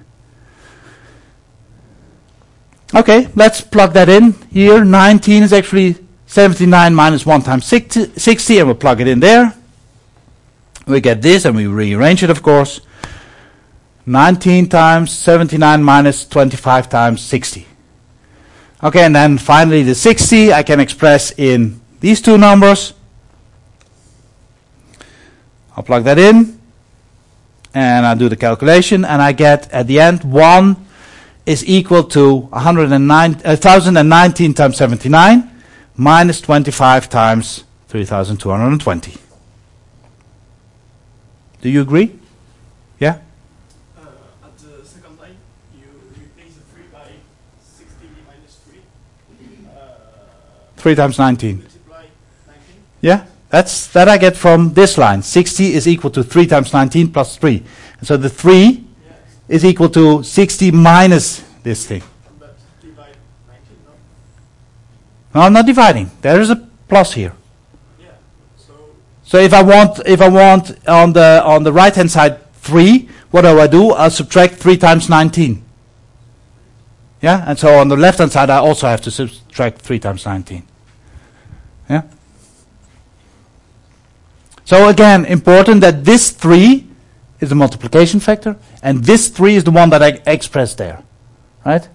Okay, let's plug that in here. nineteen is actually seventy-nine minus one times sixty, and we'll plug it in there. We get this, and we rearrange it, of course. nineteen times seventy-nine minus twenty-five times sixty. Okay, and then finally the sixty I can express in these two numbers. I'll plug that in, and I'll do the calculation, and I get at the end one is equal to one hundred nine, uh, one thousand nineteen times seventy-nine minus twenty-five times three thousand two hundred twenty. Do you agree? Yeah? Uh, at the second line, you replace the three by sixty minus three. Uh, three times nineteen. Multiply nineteen. Yeah? That's that I get from this line. sixty is equal to three times nineteen plus three. And so the three Yes. is equal to sixty minus this thing. But divide nineteen, no? No, I'm not dividing. There is a plus here. Yeah. So So if I want if I want on the on the right hand side three, what do I do? I'll subtract three times nineteen. Yeah? And so on the left hand side I also have to subtract three times nineteen. Yeah? So again, important that this three is the multiplication factor, and this three is the one that I expressed there. Right?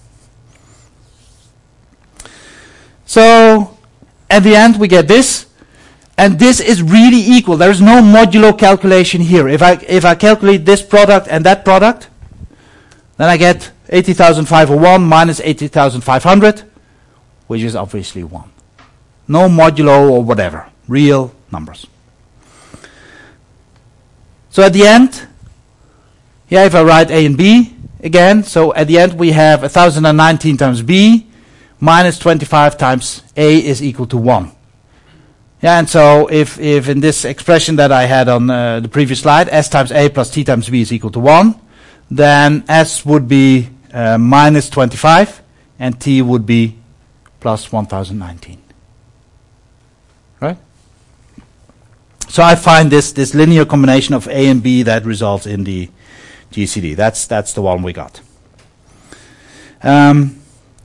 So at the end we get this, and this is really equal. There is no modulo calculation here. If I if I calculate this product and that product, then I get eighty thousand five hundred one minus eighty thousand five hundred, which is obviously one. No modulo or whatever. Real numbers. So at the end, yeah, if I write A and B again, so at the end we have one thousand nineteen times B minus twenty-five times A is equal to one. Yeah, and so if, if in this expression that I had on uh, the previous slide, S times A plus T times B is equal to one, then S would be uh, minus twenty-five and T would be plus one thousand nineteen. Right? So I find this, this linear combination of A and B that results in the G C D. That's, that's the one we got. Um,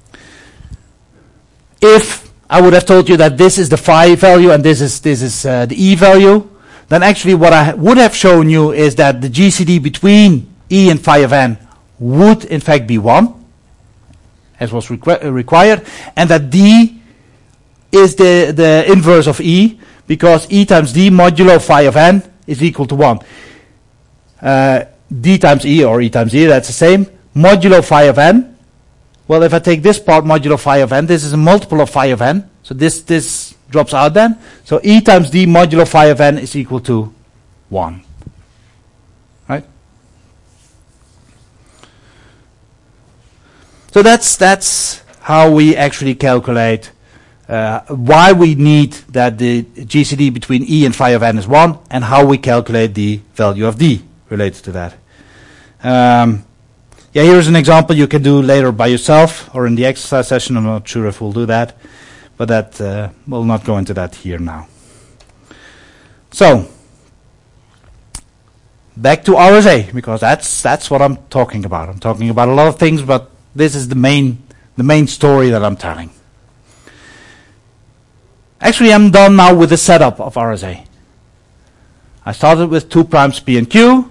if I would have told you that this is the phi value and this is, this is uh, the E value, then actually what I would have shown you is that the G C D between E and phi of n would in fact be one, as was requ- uh, required, and that D is the, the inverse of E, because E times D modulo phi of n is equal to one. Uh, D times E, or E times E, that's the same. Modulo phi of n. Well, if I take this part modulo phi of n, this is a multiple of phi of n. So this, this drops out then. So E times D modulo phi of n is equal to one. Right? So that's, that's how we actually calculate Uh, why we need that the G C D between E and phi of n is one, and how we calculate the value of D related to that. Um, yeah, here's an example you can do later by yourself or in the exercise session. I'm not sure if we'll do that, but that uh, we'll not go into that here now. So, back to R S A, because that's that's what I'm talking about. I'm talking about a lot of things, but this is the main the main story that I'm telling. Actually, I'm done now with the setup of R S A. I started with two primes P and Q.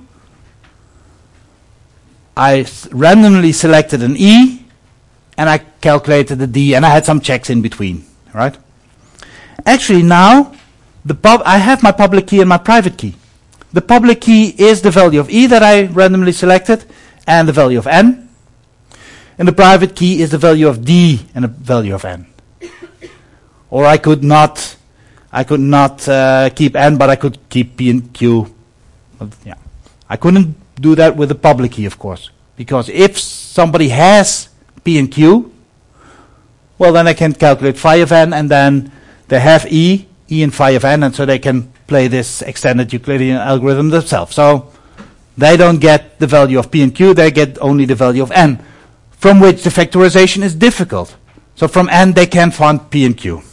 I s- randomly selected an E, and I calculated the D, and I had some checks in between. Right? Actually, now the pub I have my public key and my private key. The public key is the value of E that I randomly selected, and the value of N. And the private key is the value of D and the value of N. Or I could not, I could not uh, keep N, but I could keep P and Q. But, yeah, I couldn't do that with the public key, of course, because if somebody has P and Q, well, then I can calculate phi of n, and then they have E, E and phi of n, and so they can play this extended Euclidean algorithm themselves. So they don't get the value of P and Q; they get only the value of n, from which the factorization is difficult. So from N they can find P and Q.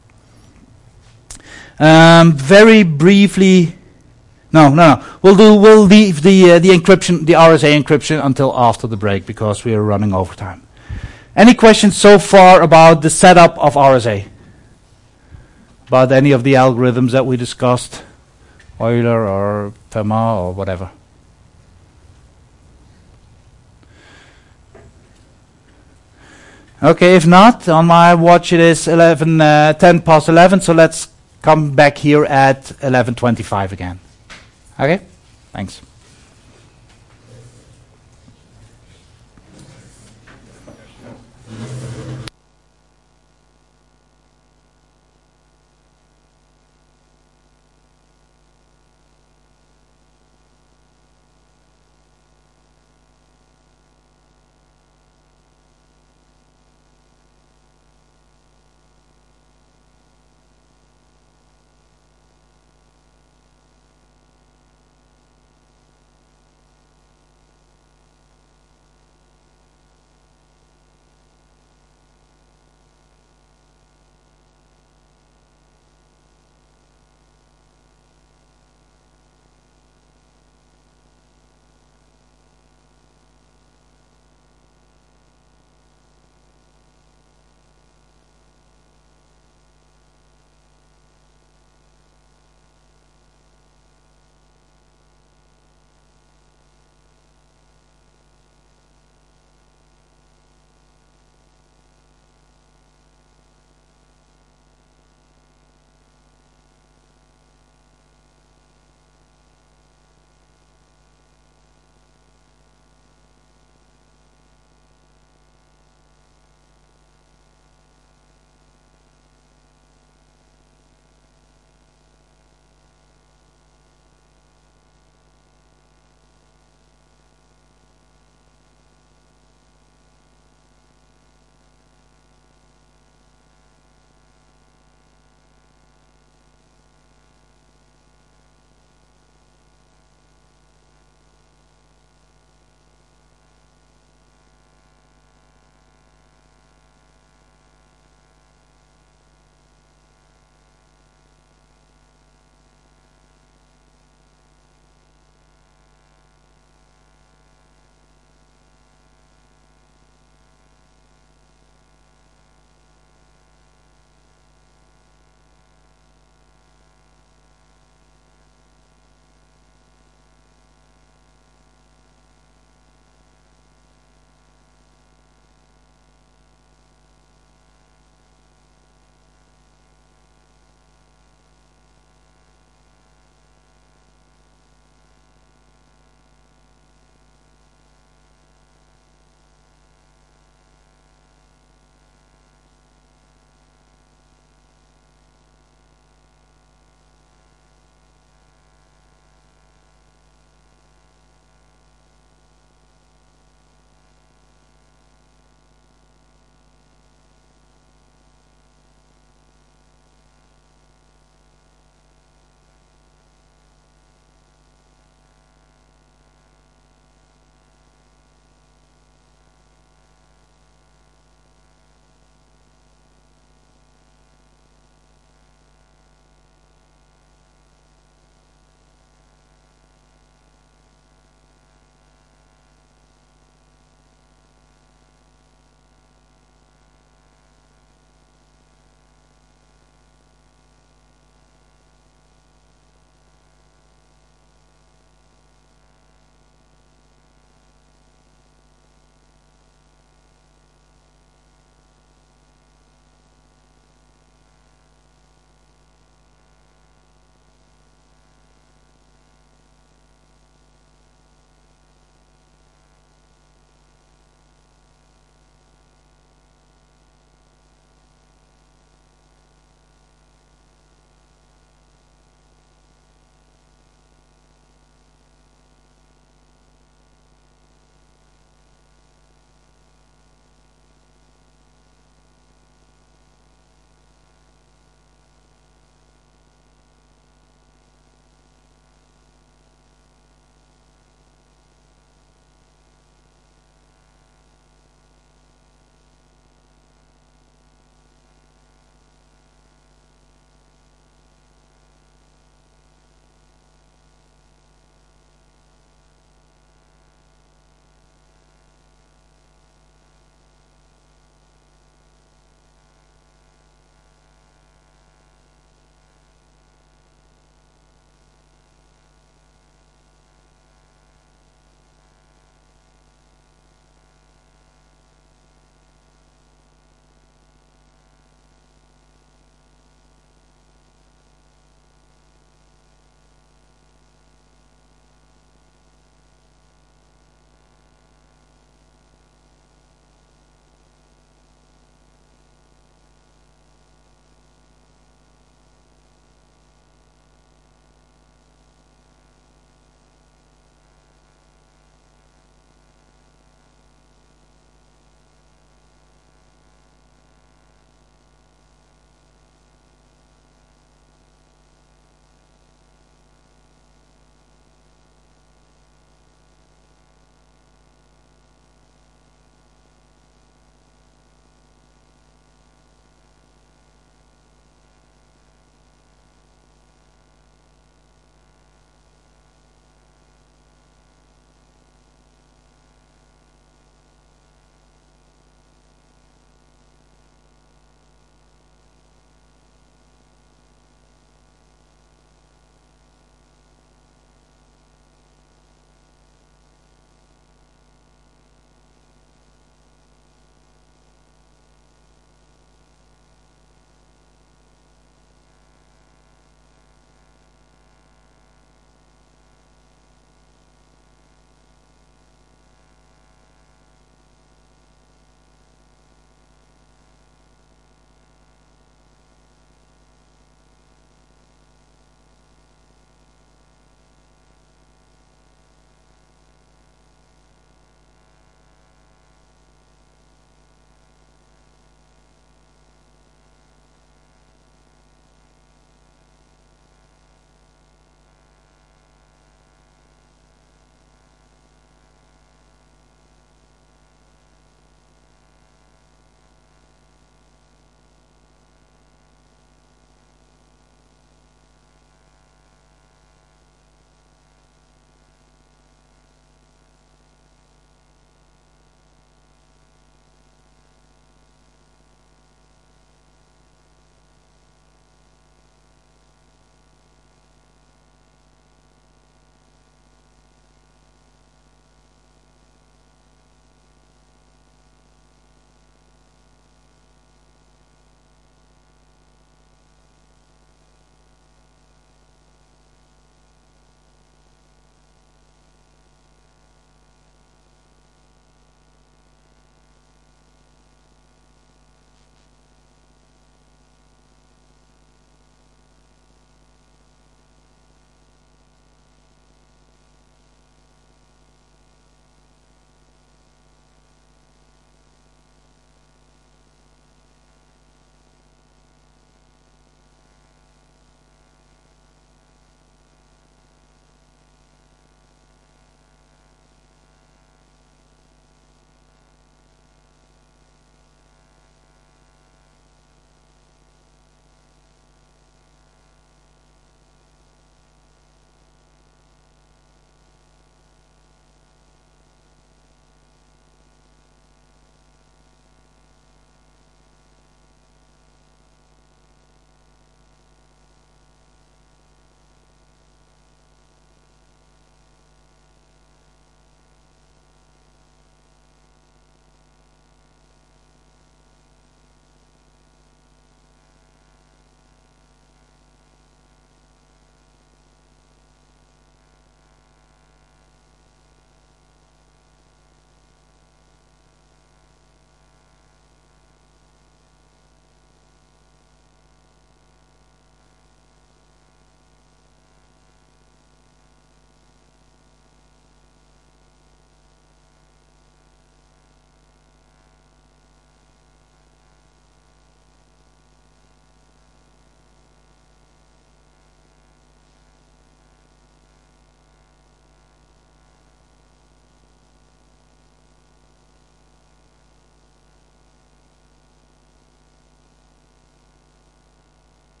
Um, very briefly, no, no, no. We'll do. We'll leave the uh, the encryption, the R S A encryption, until after the break because we are running over time. Any questions so far about the setup of R S A? About any of the algorithms that we discussed, Euler or Fermat or whatever? Okay, if not, on my watch it is eleven, uh, ten past eleven, so let's come back here at eleven twenty-five again. Okay, thanks.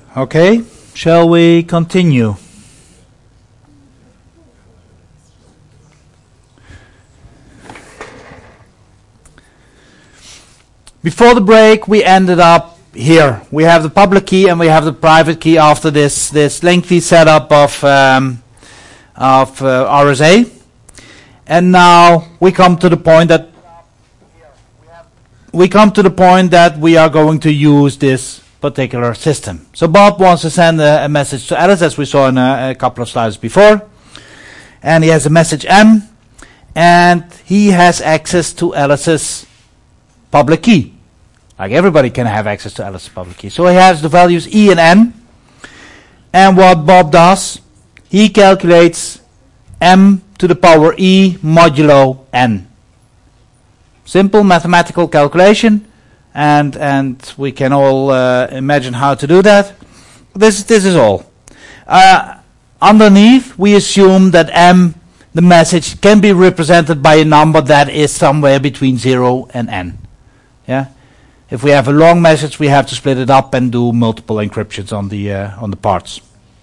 Okay, shall we continue? Before the break, we ended up here. We have the public key and we have the private key after this this lengthy setup of um, of uh, R S A. And now we come to the point that we come to the point that we are going to use this particular system. So Bob wants to send a, a message to Alice, as we saw in a, a couple of slides before, and he has a message M, and he has access to Alice's public key. Like everybody can have access to Alice's public key. So he has the values E and N, and what Bob does, he calculates M to the power E modulo N. Simple mathematical calculation, and and we can all uh, imagine how to do that. This this is all. Uh, underneath, we assume that M, the message, can be represented by a number that is somewhere between zero and N. Yeah. If we have a long message, we have to split it up and do multiple encryptions on the uh, on the parts.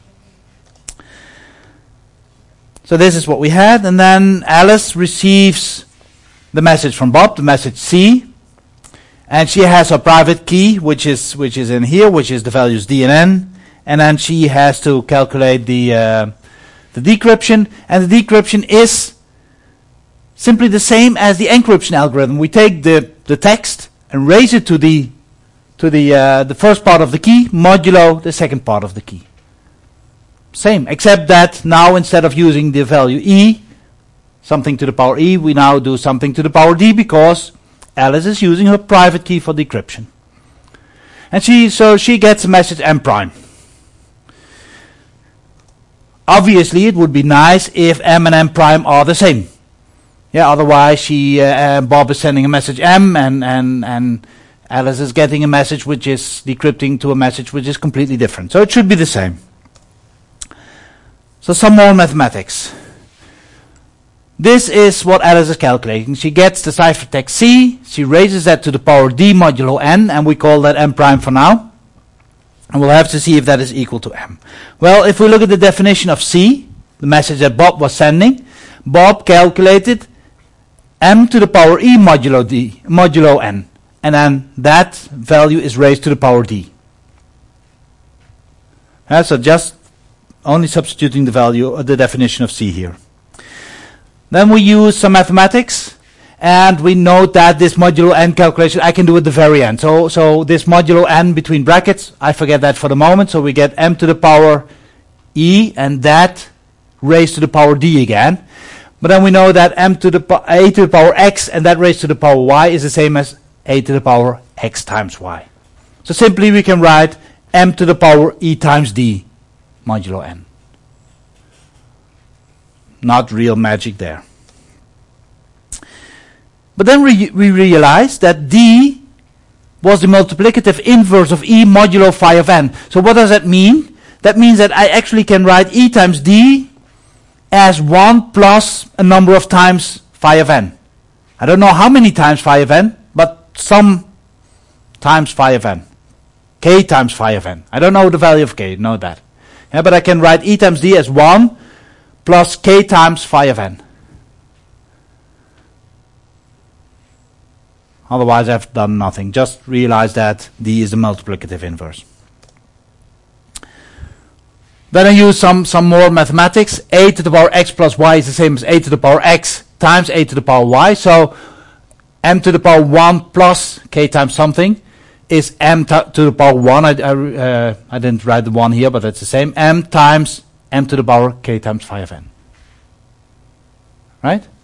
So this is what we had, and then Alice receives the message from Bob, the message C, and she has her private key, which is which is in here, which is the values D and N, and then she has to calculate the uh, the decryption, and the decryption is simply the same as the encryption algorithm. We take the the text and raise it to the to the uh, the first part of the key modulo the second part of the key. Same, except that now instead of using the value E, something to the power E, we now do something to the power D, because Alice is using her private key for decryption. And she so she gets a message M prime. Obviously, it would be nice if M and M prime are the same. Yeah, otherwise she uh, uh, Bob is sending a message M, and, and, and Alice is getting a message which is decrypting to a message which is completely different. So it should be the same. So some more mathematics. This is what Alice is calculating. She gets the ciphertext C, she raises that to the power D modulo N, and we call that M prime for now. And we'll have to see if that is equal to M. Well, if we look at the definition of C, the message that Bob was sending, Bob calculated M to the power E modulo D, modulo N. And then that value is raised to the power D. Uh, so just only substituting the value, uh, the definition of C here. Then we use some mathematics, and we note that this modulo N calculation I can do at the very end. So, so this modulo N between brackets, I forget that for the moment. So we get M to the power E, and that raised to the power D again. But then we know that M to the po A to the power X, and that raised to the power Y is the same as A to the power X times Y. So simply we can write M to the power E times D modulo N. Not real magic there. But then re we realize that D was the multiplicative inverse of E modulo phi of N. So what does that mean? That means that I actually can write E times D as one plus a number of times phi of N. I don't know how many times phi of N, but some times phi of N. K times phi of N. I don't know the value of K, know that. Yeah, but I can write E times D as one plus K times phi of N. Otherwise I've done nothing. Just realize that D is the multiplicative inverse. Then I use some, some more mathematics. A to the power X plus Y is the same as A to the power X times A to the power Y. So M to the power one plus K times something is M to the power one. I, I, uh, I didn't write the one here, but it's the same. M times M to the power K times phi of N. Right?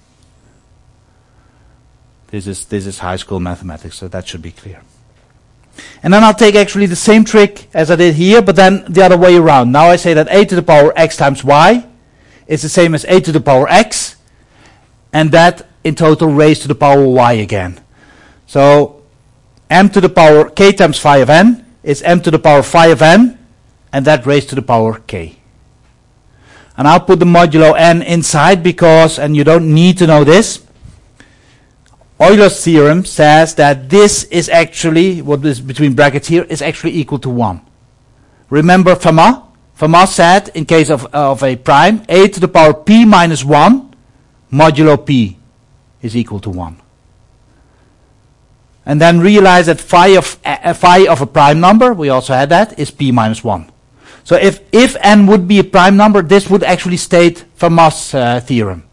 This is, this is high school mathematics, so that should be clear. And then I'll take actually the same trick as I did here, but then the other way around. Now I say that A to the power X times Y is the same as A to the power X, and that in total raised to the power Y again. So M to the power K times phi of N is M to the power phi of N, and that raised to the power K. And I'll put the modulo N inside because, and you don't need to know this, Euler's theorem says that this is actually, what is between brackets here, is actually equal to one. remember Fermat? Fermat said, in case of, of a prime, a to the power p minus one modulo p is equal to one. And then realize that phi of, uh, phi of a prime number, we also had that, is p minus one. So if, if n would be a prime number, this would actually state Fermat's uh, theorem.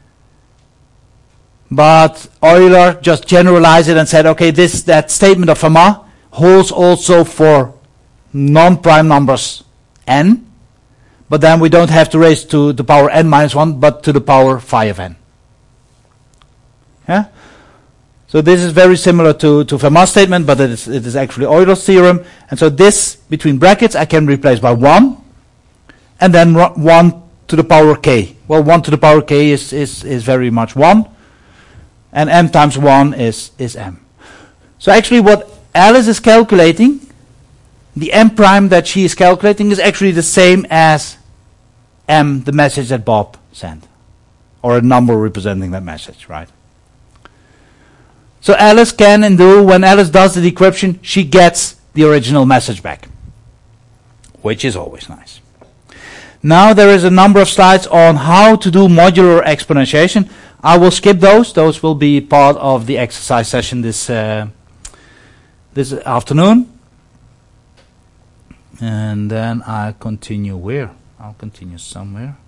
But Euler just generalized it and said, okay, this that statement of Fermat holds also for non-prime numbers n, but then we don't have to raise to the power n minus one, but to the power phi of n. Yeah? So this is very similar to, to Fermat's statement, but it is, it is actually Euler's theorem. And so this, between brackets, I can replace by one, and then one to the power k. Well, one to the power k is, is, is very much one, and m times one is, is m. So actually what Alice is calculating, the m prime that she is calculating, is actually the same as m, the message that Bob sent, or a number representing that message, right? So Alice can and do, when Alice does the decryption, she gets the original message back, which is always nice. Now there is a number of slides on how to do modular exponentiation. I will skip those. Those will be part of the exercise session this uh, this afternoon. And then I continue where? I'll continue somewhere.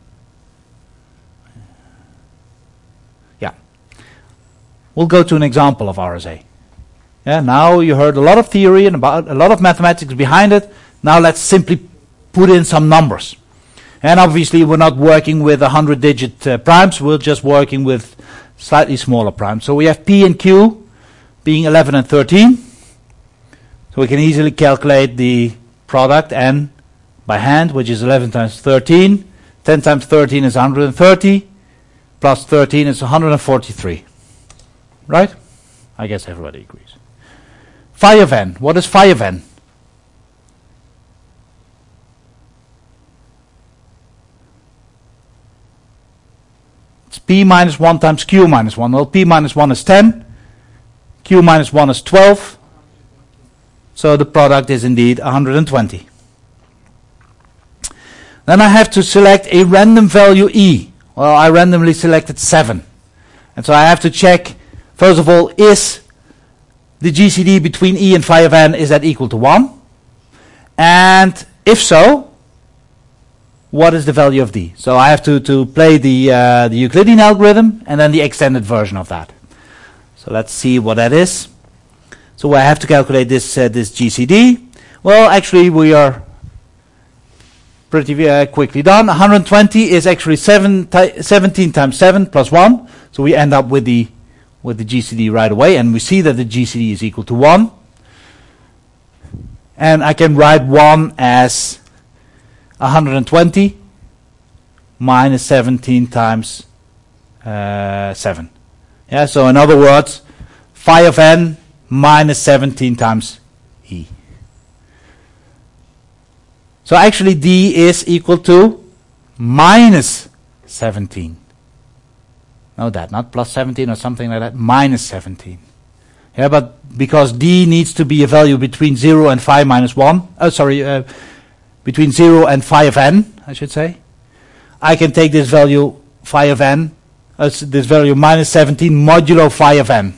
Yeah. We'll go to an example of R S A. Yeah, now you heard a lot of theory and about a lot of mathematics behind it. Now let's simply put in some numbers. And obviously we're not working with one hundred digit uh, primes, we're just working with slightly smaller primes. So we have P and Q being eleven and thirteen. So we can easily calculate the product n by hand, which is eleven times thirteen. ten times thirteen is one hundred thirty, plus thirteen is one hundred forty-three. Right? I guess everybody agrees. Phi of n. What is phi of n? It's p minus one times q minus one. Well, p minus one is ten. Q minus one is twelve. So the product is indeed one hundred twenty. Then I have to select a random value e. Well, I randomly selected seven. And so I have to check, first of all, is the G C D between e and phi of n, is that equal to one? And if so, what is the value of d? So I have to, to play the, uh, the Euclidean algorithm and then the extended version of that. So let's see what that is. So I have to calculate this, uh, this G C D. Well, actually we are pretty uh, quickly done. one hundred twenty is actually seven seventeen times seven plus one. So we end up with the, with the G C D right away. And we see that the G C D is equal to one. And I can write one as one hundred twenty minus seventeen times uh, seven. Yeah, so in other words, phi of n minus seventeen times e. So actually d is equal to minus seventeen. No, that, not plus seventeen or something like that, minus seventeen. Yeah, but because d needs to be a value between zero and phi minus one, oh sorry, uh, between zero and phi of n, I should say, I can take this value phi of n, uh, this value minus seventeen modulo phi of n.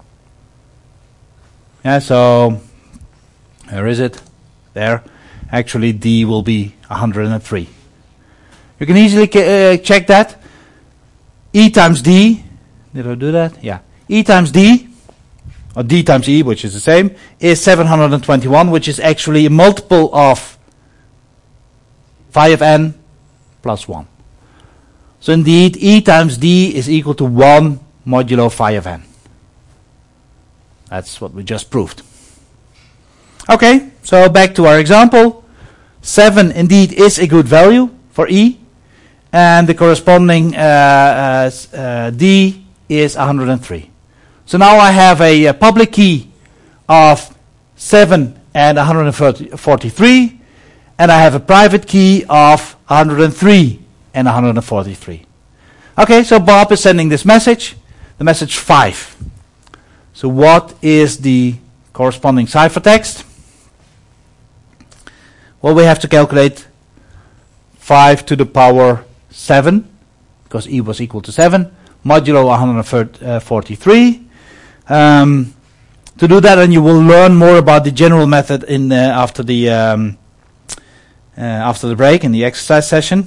Yeah, so where is it? There. Actually, d will be one hundred three. You can easily uh, check that. E times d, did I do that? Yeah. E times d, or d times e, which is the same, is seven hundred twenty-one, which is actually a multiple of phi of n plus one. So indeed, e times d is equal to one modulo phi of n. That's what we just proved. Okay, so back to our example. seven indeed is a good value for e, and the corresponding uh, uh, uh, d is one hundred three. So now I have a, a public key of seven and one hundred forty-three, and I have a private key of one hundred three and one hundred forty-three. Okay, so Bob is sending this message, the message five. So what is the corresponding ciphertext? Well, we have to calculate five to the power seven, because E was equal to seven, modulo one hundred forty-three. Um, to do that, and you will learn more about the general method in uh, after the um, uh, after the break in the exercise session.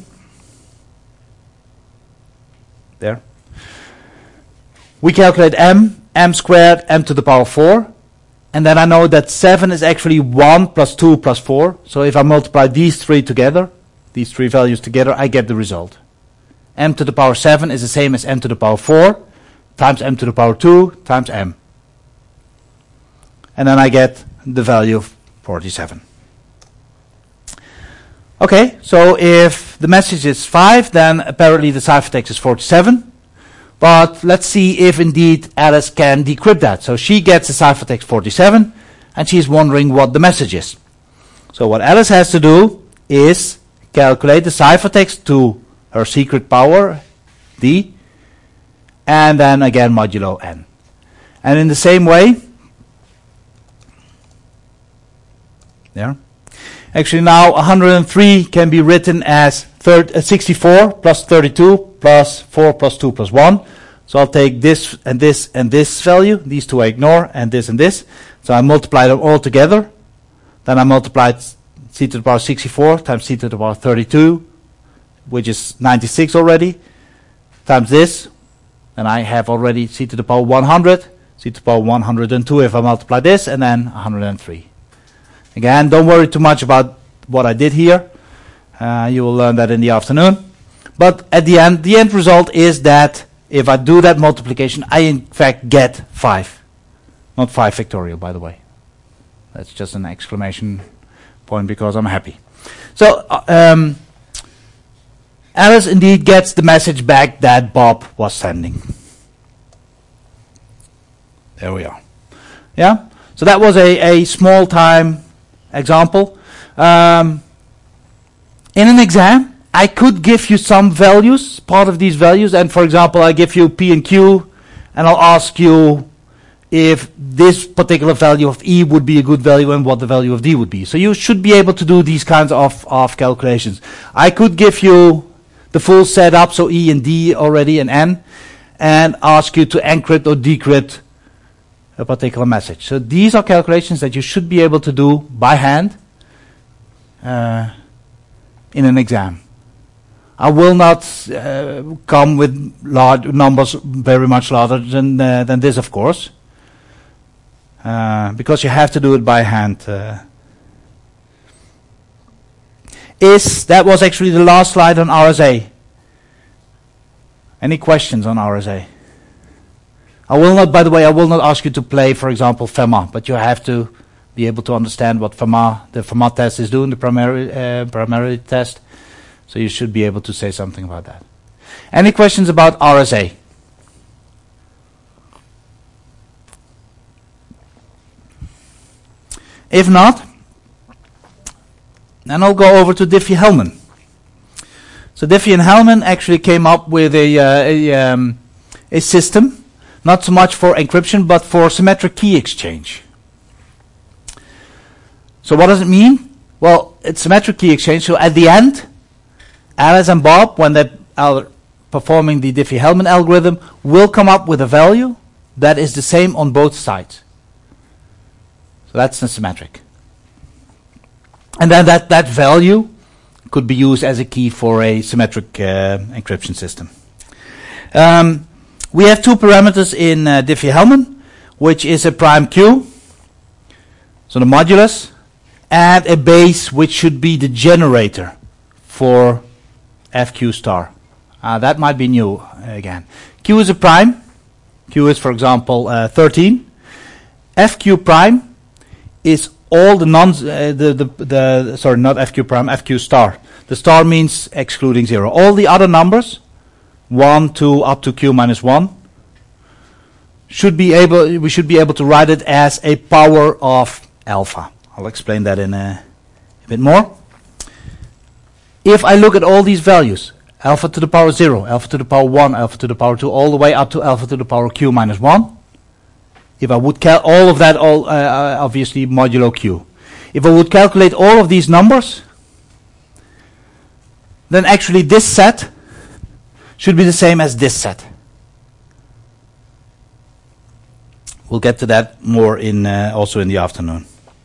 There. We calculate m, m squared, m to the power four. And then I know that seven is actually one plus two plus four. So if I multiply these three together, these three values together, I get the result. M to the power seven is the same as m to the power four times m to the power two times m. And then I get the value of forty-seven. Okay, so if the message is five, then apparently the ciphertext is forty-seven. But let's see if indeed Alice can decrypt that. So she gets the ciphertext forty-seven, and she's wondering what the message is. So what Alice has to do is calculate the ciphertext to her secret power, D, and then again modulo n. And in the same way, there, actually now one hundred three can be written as third, uh, sixty-four plus thirty-two plus four plus two plus one. So I'll take this and this and this value. These two I ignore, and this and this. So I multiply them all together. Then I multiplied c to the power sixty-four times c to the power thirty-two, which is ninety-six already, times this. And I have already c to the power one hundred, c to the power one hundred two if I multiply this, and then one hundred three. Again, don't worry too much about what I did here. Uh, you will learn that in the afternoon. But at the end, the end result is that if I do that multiplication, I in fact get five. Not five factorial, by the way. That's just an exclamation point because I'm happy. So, uh, um, Alice indeed gets the message back that Bob was sending. There we are. Yeah? So that was a, a small time example. Um, in an exam, I could give you some values, part of these values, and for example, I give you P and Q, and I'll ask you if this particular value of E would be a good value and what the value of D would be. So you should be able to do these kinds of, of calculations. I could give you the full setup, so E and D already and N, and ask you to encrypt or decrypt a particular message. So these are calculations that you should be able to do by hand uh, in an exam. I will not uh, come with large numbers very much larger than uh, than this, of course, uh, because you have to do it by hand. Uh. Is that was actually the last slide on R S A. Any questions on R S A? I will not, by the way, I will not ask you to play, for example, Fermat, but you have to be able to understand what Fermat, the Fermat test is doing, the primary uh, primary test. So you should be able to say something about that. Any questions about R S A? If not, then I'll go over to Diffie-Hellman. So Diffie and Hellman actually came up with a, uh, a, um, a system, not so much for encryption, but for symmetric key exchange. So what does it mean? Well, it's symmetric key exchange, so at the end, Alice and Bob, when they are performing the Diffie-Hellman algorithm, will come up with a value that is the same on both sides. So that's the symmetric. And then that, that value could be used as a key for a symmetric uh, encryption system. Um, we have two parameters in uh, Diffie-Hellman, which is a prime Q, so the modulus, and a base, which should be the generator for F Q star. Uh, that might be new uh, again. Q is a prime. Q is, for example, uh, thirteen. F Q prime is all the non uh, the, the the sorry not F Q prime, F Q star. The star means excluding zero. All the other numbers, one, two, up to Q minus one, should be able we should be able to write it as a power of alpha. I'll explain that in a, a bit more. If I look at all these values, alpha to the power zero, alpha to the power one, alpha to the power two, all the way up to alpha to the power Q minus one, if I would cal all of that, all uh, uh, obviously modulo Q. If I would calculate all of these numbers, then actually this set should be the same as this set. We'll get to that more in uh, also in the afternoon.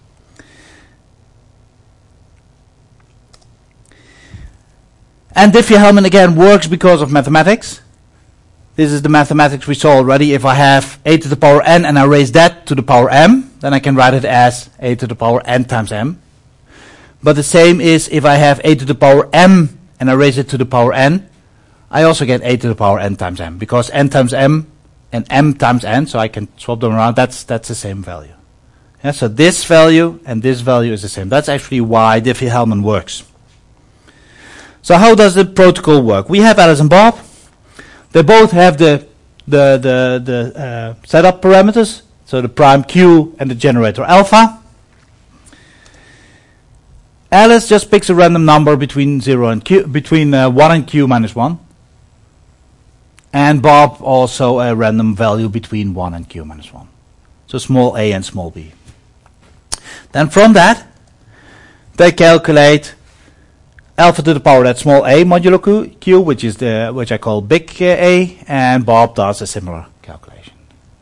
And Diffie-Hellman again works because of mathematics. This is the mathematics we saw already. If I have a to the power n and I raise that to the power m, then I can write it as a to the power n times m. But the same is if I have a to the power m and I raise it to the power n, I also get a to the power n times m, because n times m and m times n, so I can swap them around, that's that's the same value. Yeah, so this value and this value is the same. That's actually why Diffie-Hellman works. So how does the protocol work? We have Alice and Bob. They both have the the the, the uh, setup parameters, so the prime q and the generator alpha. Alice just picks a random number between zero and q, between uh, one and q minus one, and Bob also a random value between one and q minus one. So small a and small b. Then from that, they calculate alpha to the power that small a modulo q, q, which is the which I call big uh, A, and Bob does a similar calculation.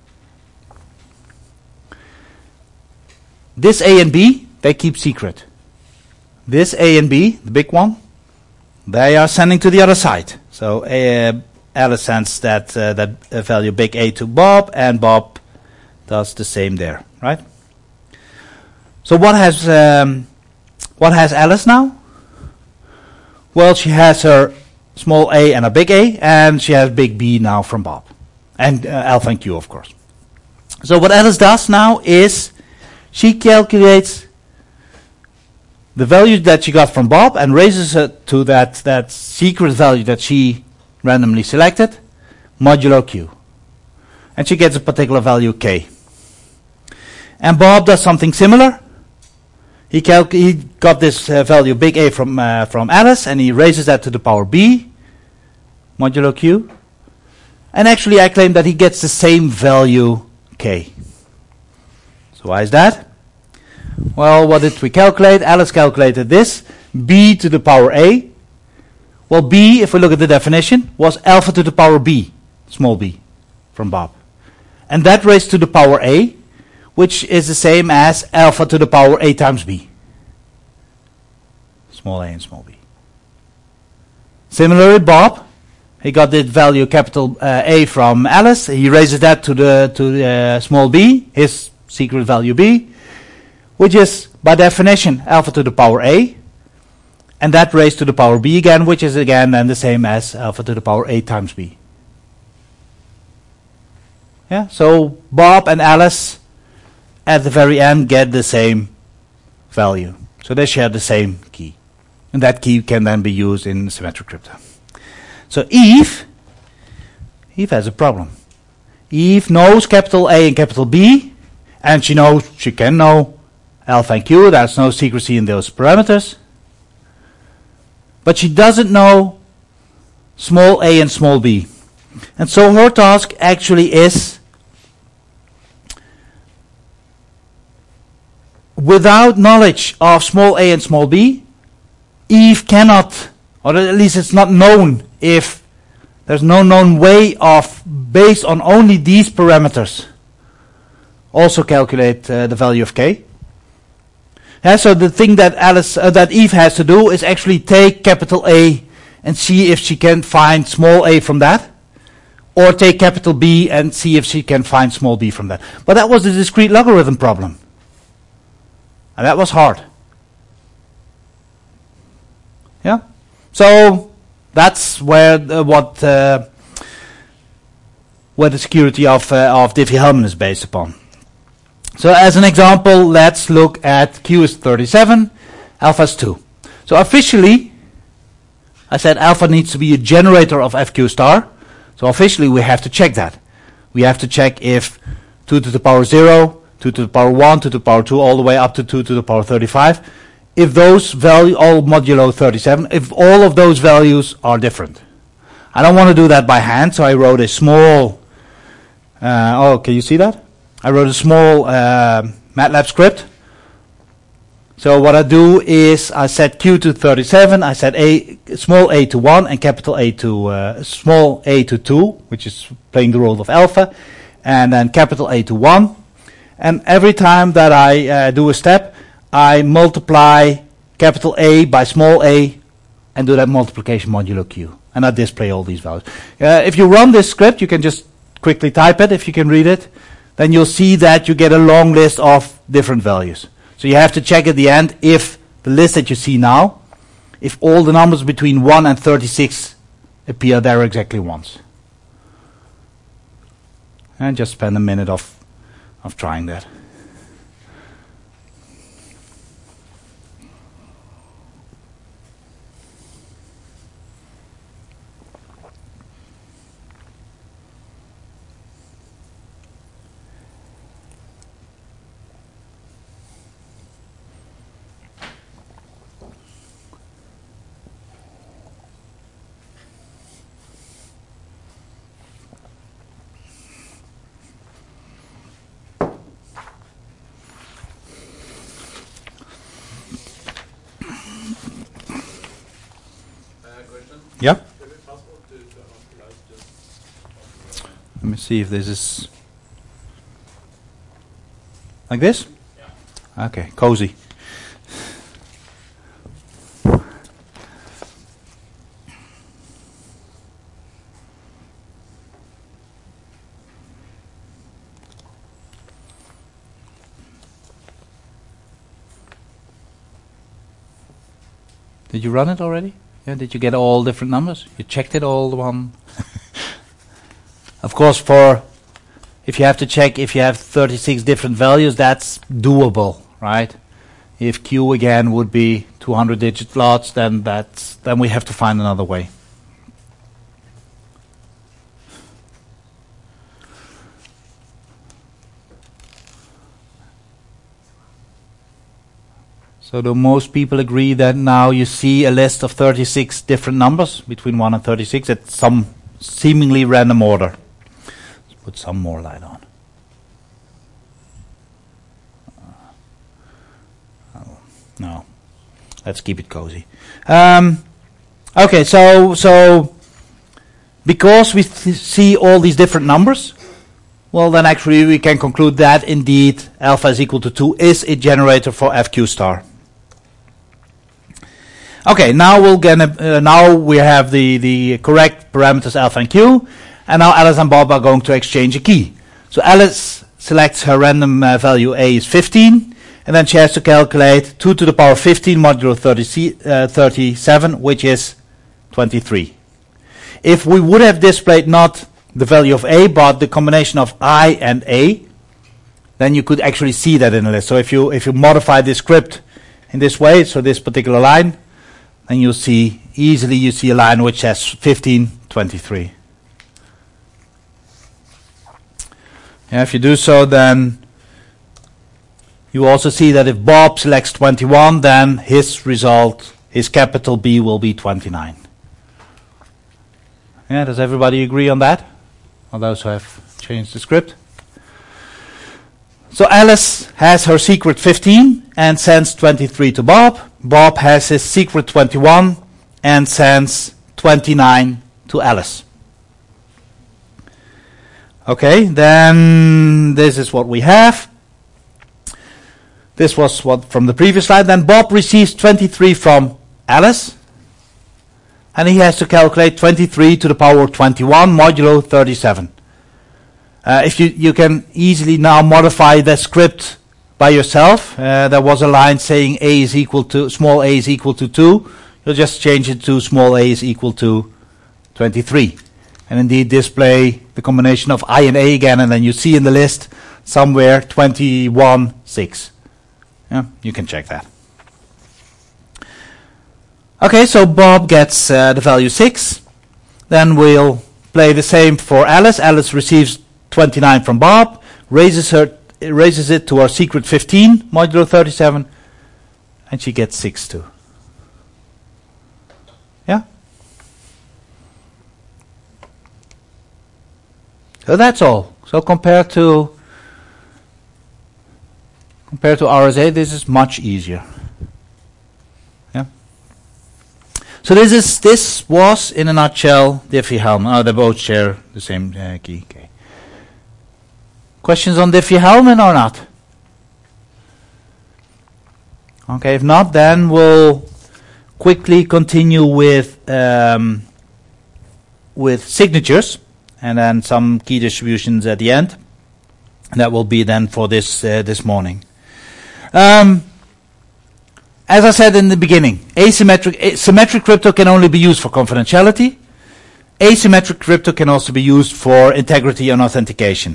This a and b they keep secret. This a and b, the big one, they are sending to the other side. So uh, Alice sends that uh, that uh, value big A to Bob, and Bob does the same there, right? So what has um, what has Alice now? Well, she has her small a and a big A, and she has big B now from Bob, and uh, alpha and q, of course. So what Alice does now is she calculates the value that she got from Bob and raises it to that, that secret value that she randomly selected, modulo q. And she gets a particular value k. And Bob does something similar. He, calc he got this uh, value big A from, uh, from Alice, and he raises that to the power b, modulo q. And actually I claim that he gets the same value k. So why is that? Well, what did we calculate? Alice calculated this, b to the power a. Well, b, if we look at the definition, was alpha to the power b, small b, from Bob. And that raised to the power a, which is the same as alpha to the power a times b, small a and small b. Similarly, Bob, he got the value capital uh, A from Alice. He raises that to the to the, uh, small b, his secret value b, which is, by definition, alpha to the power a, and that raised to the power b again, which is again then the same as alpha to the power a times b. Yeah, so Bob and Alice at the very end get the same value. So they share the same key. And that key can then be used in symmetric crypto. So Eve, Eve has a problem. Eve knows capital A and capital B, and she knows, she can know alpha and q, there's no secrecy in those parameters. But she doesn't know small a and small b. And so her task actually is, without knowledge of small a and small b, Eve cannot, or at least it's not known if there's no known way of, based on only these parameters, also calculate uh, the value of k. Yeah, so the thing that Alice, uh, that Eve has to do is actually take capital A and see if she can find small a from that, or take capital B and see if she can find small b from that. But that was the discrete logarithm problem, and that was hard. Yeah, so that's where the, what uh, where the security of uh, of Diffie-Hellman is based upon. So as an example, let's look at q is thirty-seven, alpha is two. So officially, I said alpha needs to be a generator of F Q star. So officially we have to check that. We have to check if two to the power zero, two to the power one, two to the power two, all the way up to two to the power thirty-five. If those values, all modulo thirty-seven, if all of those values are different. I don't want to do that by hand, so I wrote a small, uh, oh, can you see that? I wrote a small uh, MATLAB script. So what I do is I set Q to thirty-seven, I set a small a to one and capital A to uh, small a to two, which is playing the role of alpha, and then capital A to one. And every time that I uh, do a step, I multiply capital A by small a and do that multiplication modulo Q. And I display all these values. Uh, if you run this script, you can just quickly type it if you can read it. Then you'll see that you get a long list of different values. So you have to check at the end if the list that you see now, if all the numbers between one and thirty-six appear there exactly once. And just spend a minute of, of trying that. Yeah. Let me see if this is like this. Yeah. Okay, cozy. Did you run it already? Yeah, did you get all different numbers? You checked it all the one? Of course, for if you have to check if you have thirty-six different values, that's doable, right? If Q again would be two hundred digit lots, then that's then we have to find another way. So do most people agree that now you see a list of thirty-six different numbers between one and thirty-six at some seemingly random order? Let's put some more light on. Uh, oh, no, let's keep it cozy. Um, okay, so so because we th see all these different numbers, well then actually we can conclude that indeed alpha is equal to two is a generator for F Q star. Okay, now we'll get uh, now we have the the correct parameters alpha and Q, and now Alice and Bob are going to exchange a key. So Alice selects her random uh, value A is fifteen, and then she has to calculate two to the power fifteen modulo thirty-seven, which is twenty-three. If we would have displayed not the value of A, but the combination of I and A, then you could actually see that in the list. So if you if you modify this script in this way, so this particular line, then you'll see easily you see a line which says fifteen, twenty-three. Yeah, if you do so, then you also see that if Bob selects twenty-one, then his result, his capital B, will be twenty-nine. Yeah, does everybody agree on that? Or those who have changed the script? So Alice has her secret fifteen and sends twenty-three to Bob. Bob has his secret twenty-one and sends twenty-nine to Alice. Okay, then this is what we have. This was what from the previous slide. Then Bob receives twenty-three from Alice, and he has to calculate twenty-three to the power of twenty-one modulo thirty-seven. Uh, if you, you can easily now modify the script by yourself. Uh, there was a line saying A is equal to, small a is equal to two. You'll just change it to small a is equal to twenty-three. And indeed display the combination of I and A again, and then you see in the list somewhere twenty-one, six. Yeah, you can check that. Okay, so Bob gets uh, the value six. Then we'll play the same for Alice. Alice receives twenty-nine from Bob, raises her, raises it to our secret fifteen modulo thirty-seven, and she gets six too. Yeah. So that's all. So compared to compared to R S A, this is much easier. So this is this was, in a nutshell, Diffie-Hellman. Oh, they both share the same uh, key. Okay. Questions on Diffie-Hellman or not? Okay, if not, then we'll quickly continue with um, with signatures, and then some key distributions at the end. And that will be then for this uh, this morning. Um, as I said in the beginning, asymmetric a- symmetric crypto can only be used for confidentiality. Asymmetric crypto can also be used for integrity and authentication.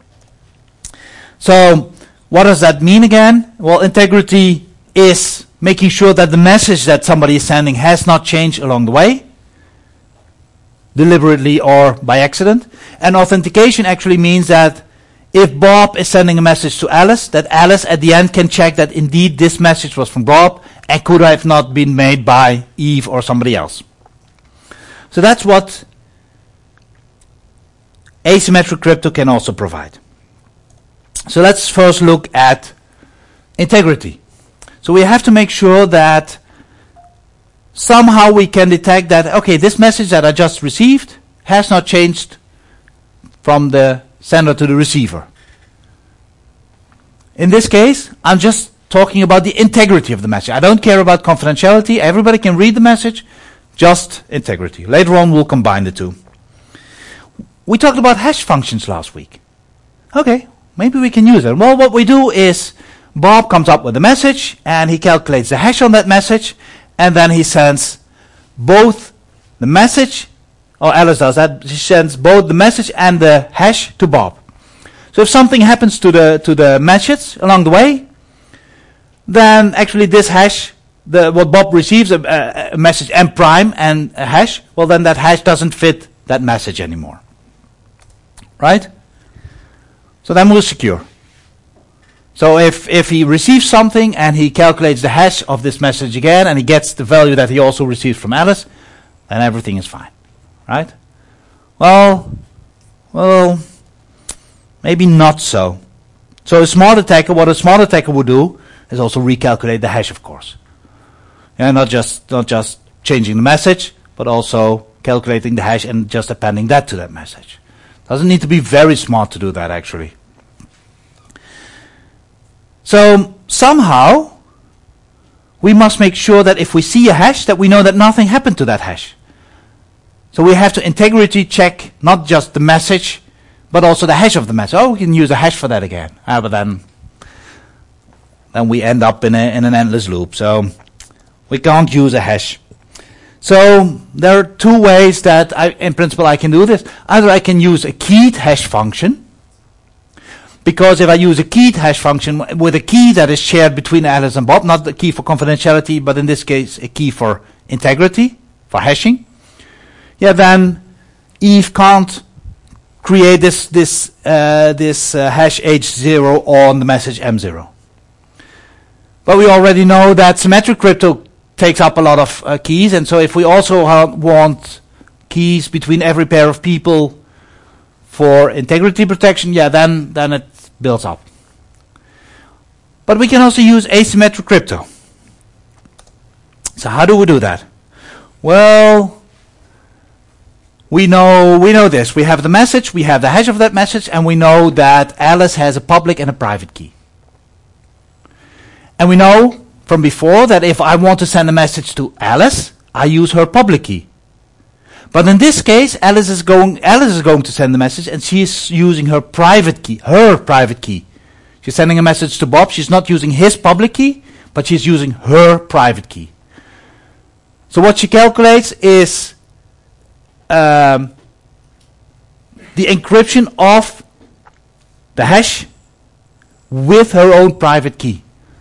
So, what does that mean again? Well, integrity is making sure that the message that somebody is sending has not changed along the way, deliberately or by accident. And authentication actually means that if Bob is sending a message to Alice, that Alice at the end can check that indeed this message was from Bob and could have not been made by Eve or somebody else. So that's what asymmetric crypto can also provide. So let's first look at integrity. So we have to make sure that somehow we can detect that, okay, this message that I just received has not changed from the sender to the receiver. In this case, I'm just talking about the integrity of the message. I don't care about confidentiality. Everybody can read the message, just integrity. Later on, we'll combine the two. We talked about hash functions last week. Okay, maybe we can use it. Well, what we do is Bob comes up with a message, and he calculates the hash on that message, and then he sends both the message, or Alice does that, she sends both the message and the hash to Bob. So if something happens to the to the message along the way, then actually this hash, the what Bob receives, a, a, a message M prime and a hash, well then that hash doesn't fit that message anymore. Right? So then we're secure. So if, if he receives something and he calculates the hash of this message again and he gets the value that he also received from Alice, then everything is fine. Right? Well, well, maybe not so. So a smart attacker, what a smart attacker would do is also recalculate the hash, of course. Yeah, not just not just changing the message, but also calculating the hash and just appending that to that message. Doesn't need to be very smart to do that, actually. So somehow we must make sure that if we see a hash, that we know that nothing happened to that hash. So we have to integrity check not just the message, but also the hash of the message. Oh, we can use a hash for that again. Ah, but then, then we end up in a, in an endless loop. So we can't use a hash. So there are two ways that, I, in principle, I can do this. Either I can use a keyed hash function, because if I use a keyed hash function with a key that is shared between Alice and Bob, not the key for confidentiality, but in this case a key for integrity, for hashing, yeah, then Eve can't create this this uh, this uh, hash H zero on the message M zero. But we already know that symmetric crypto takes up a lot of uh, keys, and so if we also uh, want keys between every pair of people for integrity protection, yeah, then then it builds up. But we can also use asymmetric crypto. So how do we do that? Well, we know we know this. We have the message, we have the hash of that message, and we know that Alice has a public and a private key. And we know from before that if I want to send a message to Alice, I use her public key. But in this case, Alice is going Alice is going to send the message, and she's using her private key, her private key. She's sending a message to Bob. She's not using his public key, but she's using her private key. So what she calculates is um, the encryption of the hash with her own private key,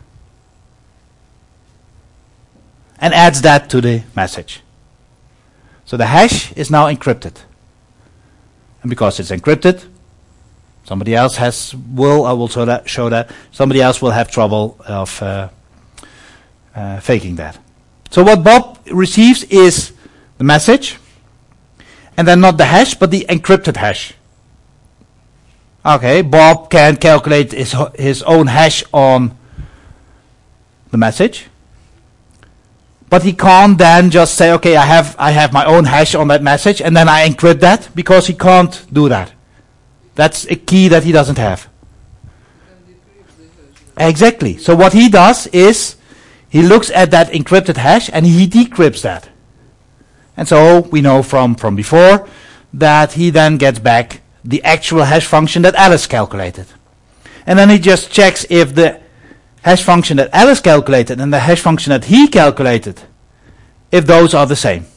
and adds that to the message. So the hash is now encrypted. And because it's encrypted, somebody else has will I will show that show that somebody else will have trouble of uh, uh, faking that. So what Bob receives is the message, and then not the hash, but the encrypted hash. Okay, Bob can calculate his his own hash on the message, But he can't then just say, okay, I have I have my own hash on that message, and then I encrypt that, because he can't do that. That's a key that he doesn't have. Exactly. So what he does is he looks at that encrypted hash and he decrypts that. And so we know from, from before that he then gets back the actual hash function that Alice calculated. And then he just checks if the hash function that Alice calculated and the hash function that he calculated, if those are the same.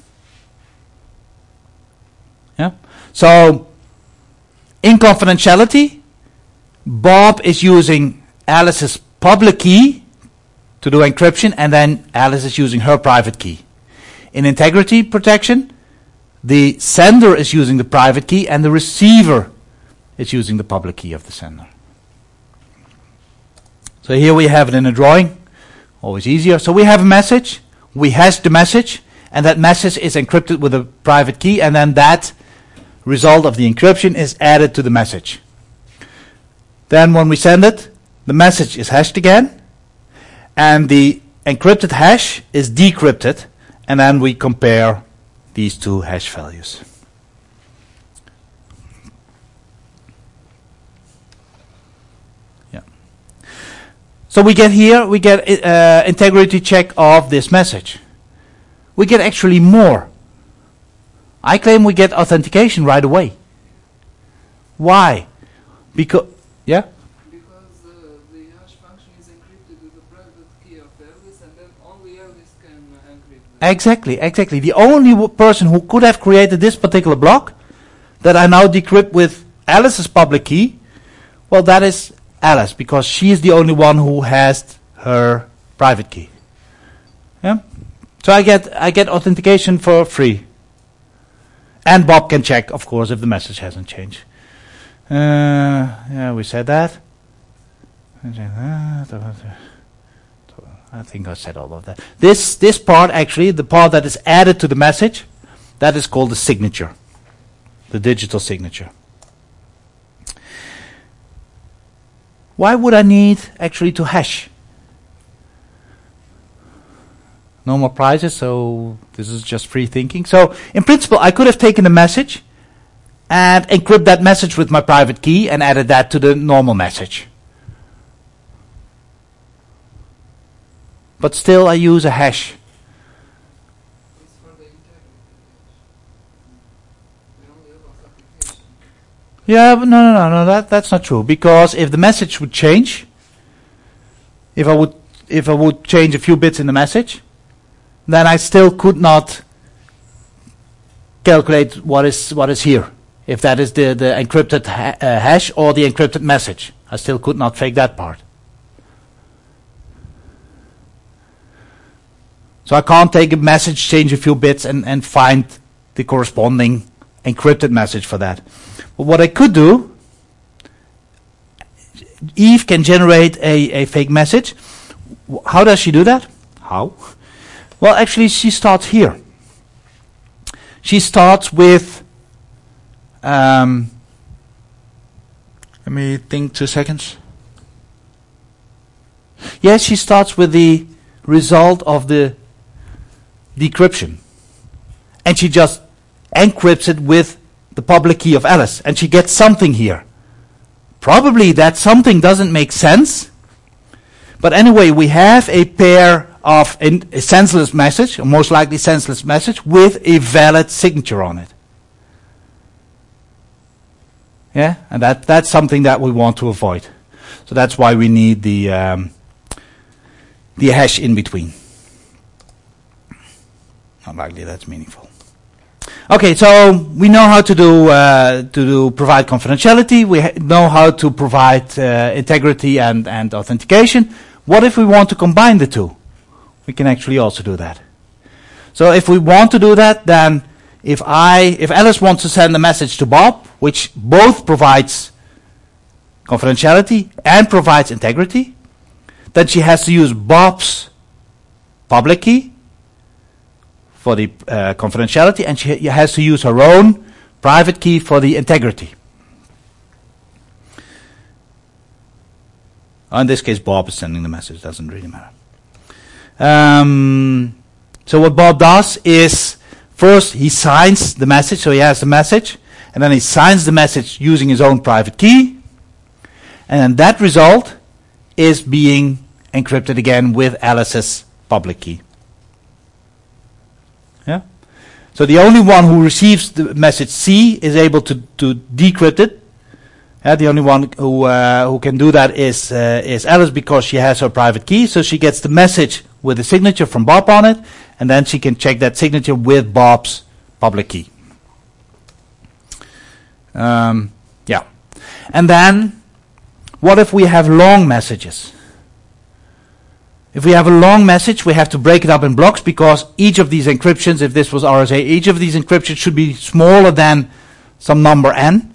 Yeah. So in confidentiality, Bob is using Alice's public key to do encryption, and then Alice is using her private key. In integrity protection, the sender is using the private key and the receiver is using the public key of the sender. So here we have it in a drawing, always easier. So we have a message, we hash the message, and that message is encrypted with a private key, and then that result of the encryption is added to the message. Then when we send it, the message is hashed again, and the encrypted hash is decrypted, and then we compare these two hash values. Yeah. So we get here, we get uh, integrity check of this message. We get actually more. I claim we get authentication right away. Why? Because, yeah? Exactly, exactly. The only w- person who could have created this particular block that I now decrypt with Alice's public key, well, that is Alice, because she is the only one who has her private key. Yeah. So I get I get authentication for free, and Bob can check, of course, if the message hasn't changed. Uh, yeah, we said that. I think I said all of that. This this part, actually, the part that is added to the message, that is called the signature, the digital signature. Why would I need actually to hash? No more prizes, so this is just free thinking. So, in principle, I could have taken a message and encrypt that message with my private key and added that to the normal message. But still, I use a hash. It's for the integrity. We only have authentication. Yeah, but no, no, no, no. That that's not true. Because if the message would change, if I would, if I would change a few bits in the message, then I still could not calculate what is what is here. If that is the the encrypted ha- uh, hash or the encrypted message, I still could not fake that part. So I can't take a message, change a few bits, and, and find the corresponding encrypted message for that. But what I could do, Eve can generate a, a fake message. How does she do that? How? Well, actually, she starts here. She starts with, um, let me think two seconds. Yes, she starts with the result of the decryption, and she just encrypts it with the public key of Alice, and she gets something here. Probably that something doesn't make sense, but anyway, we have a pair of in, a senseless message, or most likely senseless message, with a valid signature on it. Yeah, and that that's something that we want to avoid. So that's why we need the um, the hash in between. Not likely that's meaningful. Okay, so we know how to do uh, to do provide confidentiality. We ha- know how to provide uh, integrity and and authentication. What if we want to combine the two? We can actually also do that. So if we want to do that, then if I if Alice wants to send a message to Bob, which both provides confidentiality and provides integrity, then she has to use Bob's public key for the uh, confidentiality, and she has to use her own private key for the integrity. In this case, Bob is sending the message. Doesn't really matter. Um, So what Bob does is, first he signs the message, so he has the message, and then he signs the message using his own private key, and then that result is being encrypted again with Alice's public key. Yeah. So the only one who receives the message C is able to, to decrypt it. Yeah, the only one who uh, who can do that is uh, is Alice, because she has her private key. So she gets the message with the signature from Bob on it, and then she can check that signature with Bob's public key. Um, yeah. And then, what if we have long messages? If we have a long message, we have to break it up in blocks, because each of these encryptions, if this was R S A, each of these encryptions should be smaller than some number n.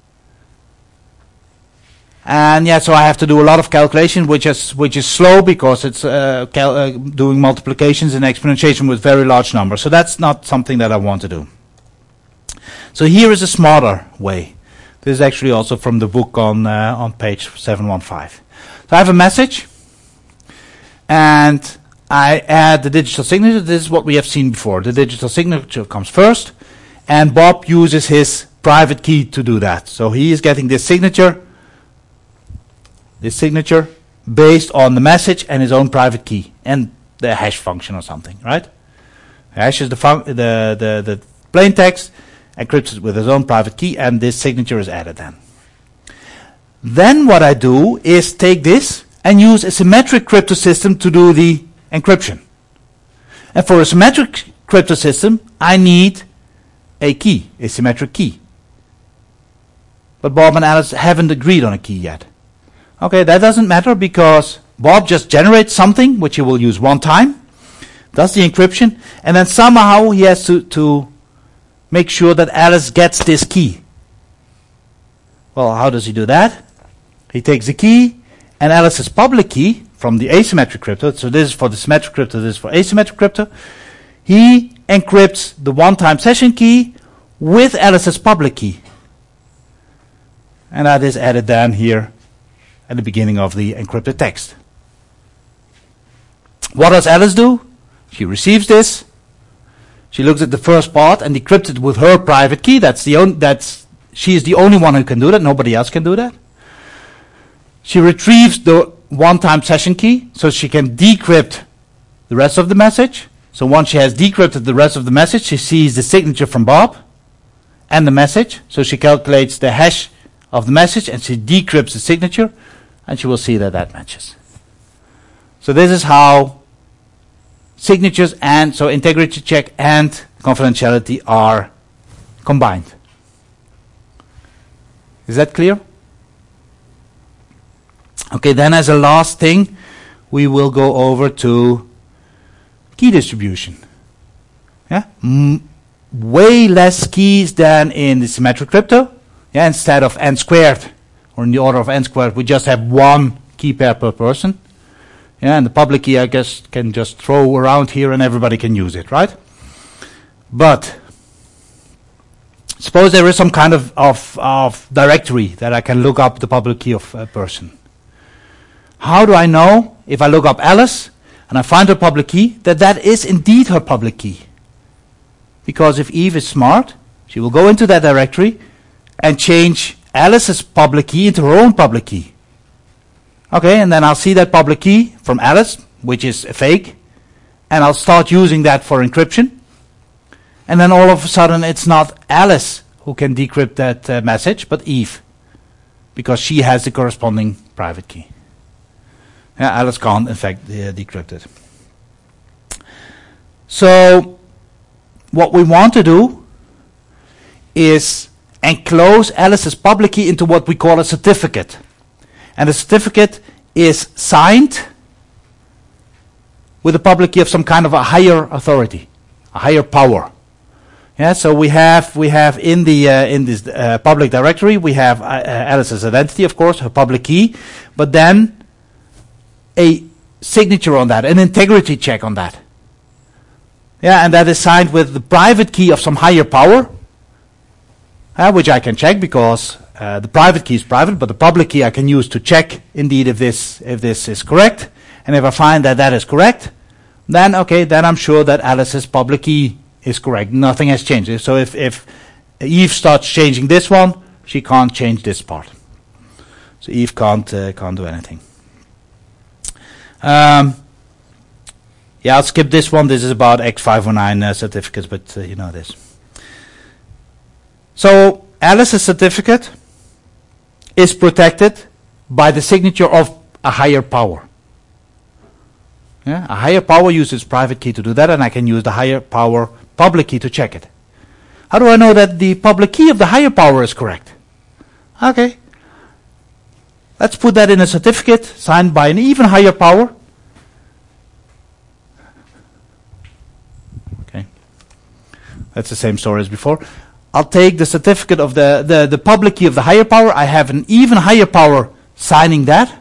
And yeah, so I have to do a lot of calculation, which is which is slow, because it's uh, cal uh, doing multiplications and exponentiation with very large numbers. So that's not something that I want to do. So here is a smarter way. This is actually also from the book on uh, on page seven one five. So I have a message, and I add the digital signature. This is what we have seen before. The digital signature comes first, and Bob uses his private key to do that. So he is getting this signature. This signature based on the message and his own private key and the hash function or something, right? Hash is the fun the, the the plain text, encrypts it with his own private key, and this signature is added then. Then what I do is take this and use a symmetric crypto system to do the encryption. And for a symmetric crypto system, I need a key, a symmetric key. But Bob and Alice haven't agreed on a key yet. Okay, that doesn't matter, because Bob just generates something which he will use one time, does the encryption, and then somehow he has to, to make sure that Alice gets this key. Well, how does he do that? He takes the key and Alice's public key from the asymmetric crypto, so this is for the symmetric crypto, this is for asymmetric crypto. He encrypts the one-time session key with Alice's public key. And that is added down here at the beginning of the encrypted text. What does Alice do? She receives this. She looks at the first part and decrypts it with her private key. That's the only, that's she is the only one who can do that. Nobody else can do that. She retrieves the one-time session key so she can decrypt the rest of the message. So once she has decrypted the rest of the message, she sees the signature from Bob and the message. So she calculates the hash of the message and she decrypts the signature, and she will see that that matches. So this is how signatures and so integrity check and confidentiality are combined. Is that clear? Okay, then as a last thing, we will go over to key distribution. Yeah, M way less keys than in the symmetric crypto. Yeah, instead of n squared, or in the order of n squared, we just have one key pair per person. Yeah, and the public key, I guess, can just throw around here and everybody can use it, right? But suppose there is some kind of, of, of directory that I can look up the public key of a person. How do I know, if I look up Alice and I find her public key, that that is indeed her public key? Because if Eve is smart, she will go into that directory and change Alice's public key into her own public key. Okay, and then I'll see that public key from Alice, which is a fake, and I'll start using that for encryption. And then all of a sudden it's not Alice who can decrypt that uh, message, but Eve, because she has the corresponding private key. Yeah, Alice can't, in fact, uh, decrypt it. So what we want to do is enclose Alice's public key into what we call a certificate. And the certificate is signed with a public key of some kind of a higher authority, a higher power. Yeah, so we have we have in the uh, in this uh, public directory we have uh, uh, Alice's identity, of course, her public key, but then a signature on that, an integrity check on that. Yeah, and that is signed with the private key of some higher power, uh, which I can check because uh, the private key is private, but the public key I can use to check indeed if this if this is correct. And if I find that that is correct, then okay, then I'm sure that Alice's public key is correct. Nothing has changed. So if, if Eve starts changing this one, she can't change this part. So Eve can't uh, can't do anything. Um, yeah, I'll skip this one. This is about X five oh nine uh, certificates, but uh, you know this. So Alice's certificate is protected by the signature of a higher power. Yeah? A higher power uses private key to do that, and I can use the higher power public key to check it. How do I know that the public key of the higher power is correct? Okay. Let's put that in a certificate signed by an even higher power. Okay. That's the same story as before. I'll take the certificate of the, the, the public key of the higher power. I have an even higher power signing that.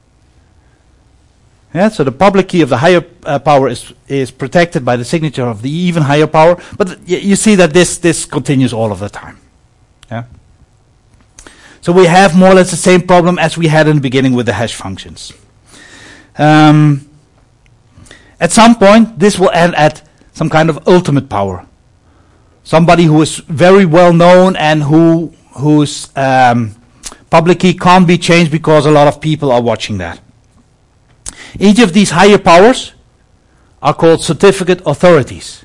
Yeah, so the public key of the higher uh, power is is protected by the signature of the even higher power. But y you see that this this continues all of the time. Yeah. So we have more or less the same problem as we had in the beginning with the hash functions. Um, at some point, this will end at some kind of ultimate power. Somebody who is very well known and who whose um, public key can't be changed because a lot of people are watching that. Each of these higher powers are called certificate authorities.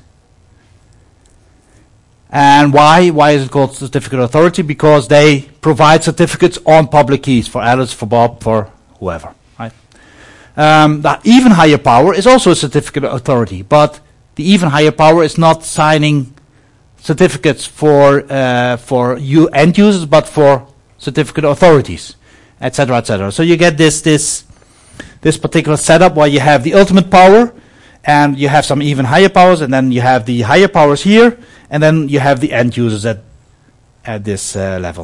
And why? Why is it called certificate authority? Because they provide certificates on public keys for Alice, for Bob, for whoever. Right? Um, the even higher power is also a certificate authority, but the even higher power is not signing certificates for uh, for you end users, but for certificate authorities, et cetera, et cetera. So you get this this this particular setup where you have the ultimate power, and you have some even higher powers, and then you have the higher powers here, and then you have the end users at at this uh, level.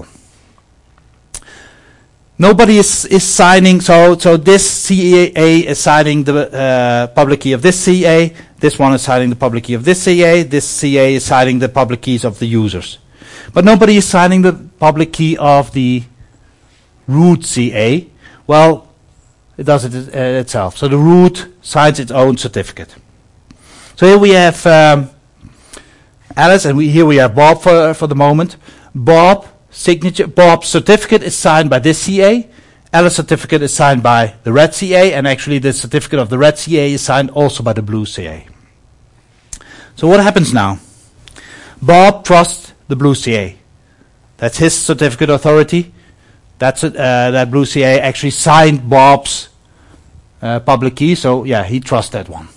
Nobody is is signing. So so this C A is signing the uh, public key of this C A. This one is signing the public key of this C A. This C A is signing the public keys of the users. But nobody is signing the public key of the root C A. Well, it does it uh, itself. So the root signs its own certificate. So here we have um, Alice, and we, here we have Bob for for the moment. Bob signature. Bob's certificate is signed by this C A. Alice's certificate is signed by the red C A, and actually the certificate of the red C A is signed also by the blue C A. So what happens now? Bob trusts the blue C A. That's his certificate authority. That's it, uh, that blue C A actually signed Bob's uh, public key, so yeah, he trusts that one.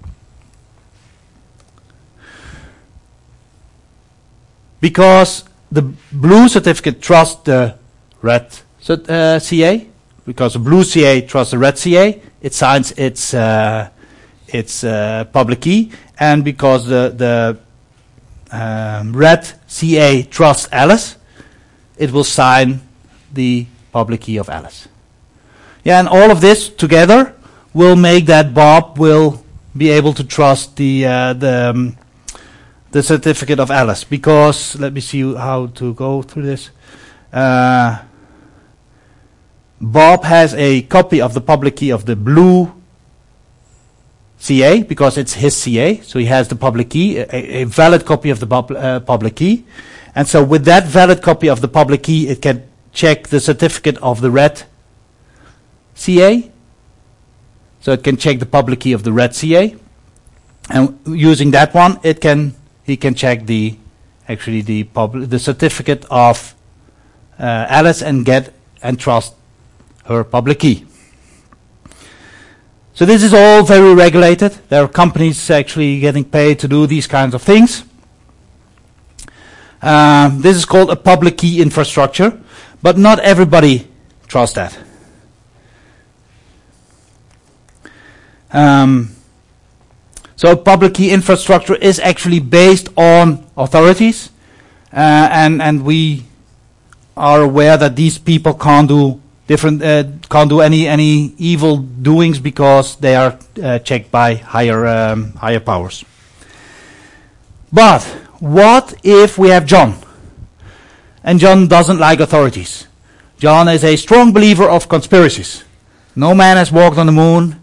Because the blue certificate trusts the red uh, C A, because the blue C A trusts the red C A, it signs its uh, its uh, public key, and because the the um, red C A trusts Alice, it will sign the public key of Alice. Yeah, and all of this together will make that Bob will be able to trust the uh, the um, the certificate of Alice, because let me see how to go through this. Uh, Bob has a copy of the public key of the blue C A, because it's his C A, so he has the public key, a, a valid copy of the pub, uh, public key. And so with that valid copy of the public key, it can check the certificate of the red C A. So it can check the public key of the red C A. And using that one, it can he can check the actually the pub, the certificate of uh, Alice and get and trust her public key. So this is all very regulated. There are companies actually getting paid to do these kinds of things. Um, this is called a public key infrastructure, but not everybody trusts that. Um, so public key infrastructure is actually based on authorities, uh, and and we are aware that these people can't do different, uh, can't do any any evil doings because they are uh, checked by higher um, higher powers. But what if we have John? And John doesn't like authorities. John is a strong believer of conspiracies. No man has walked on the moon.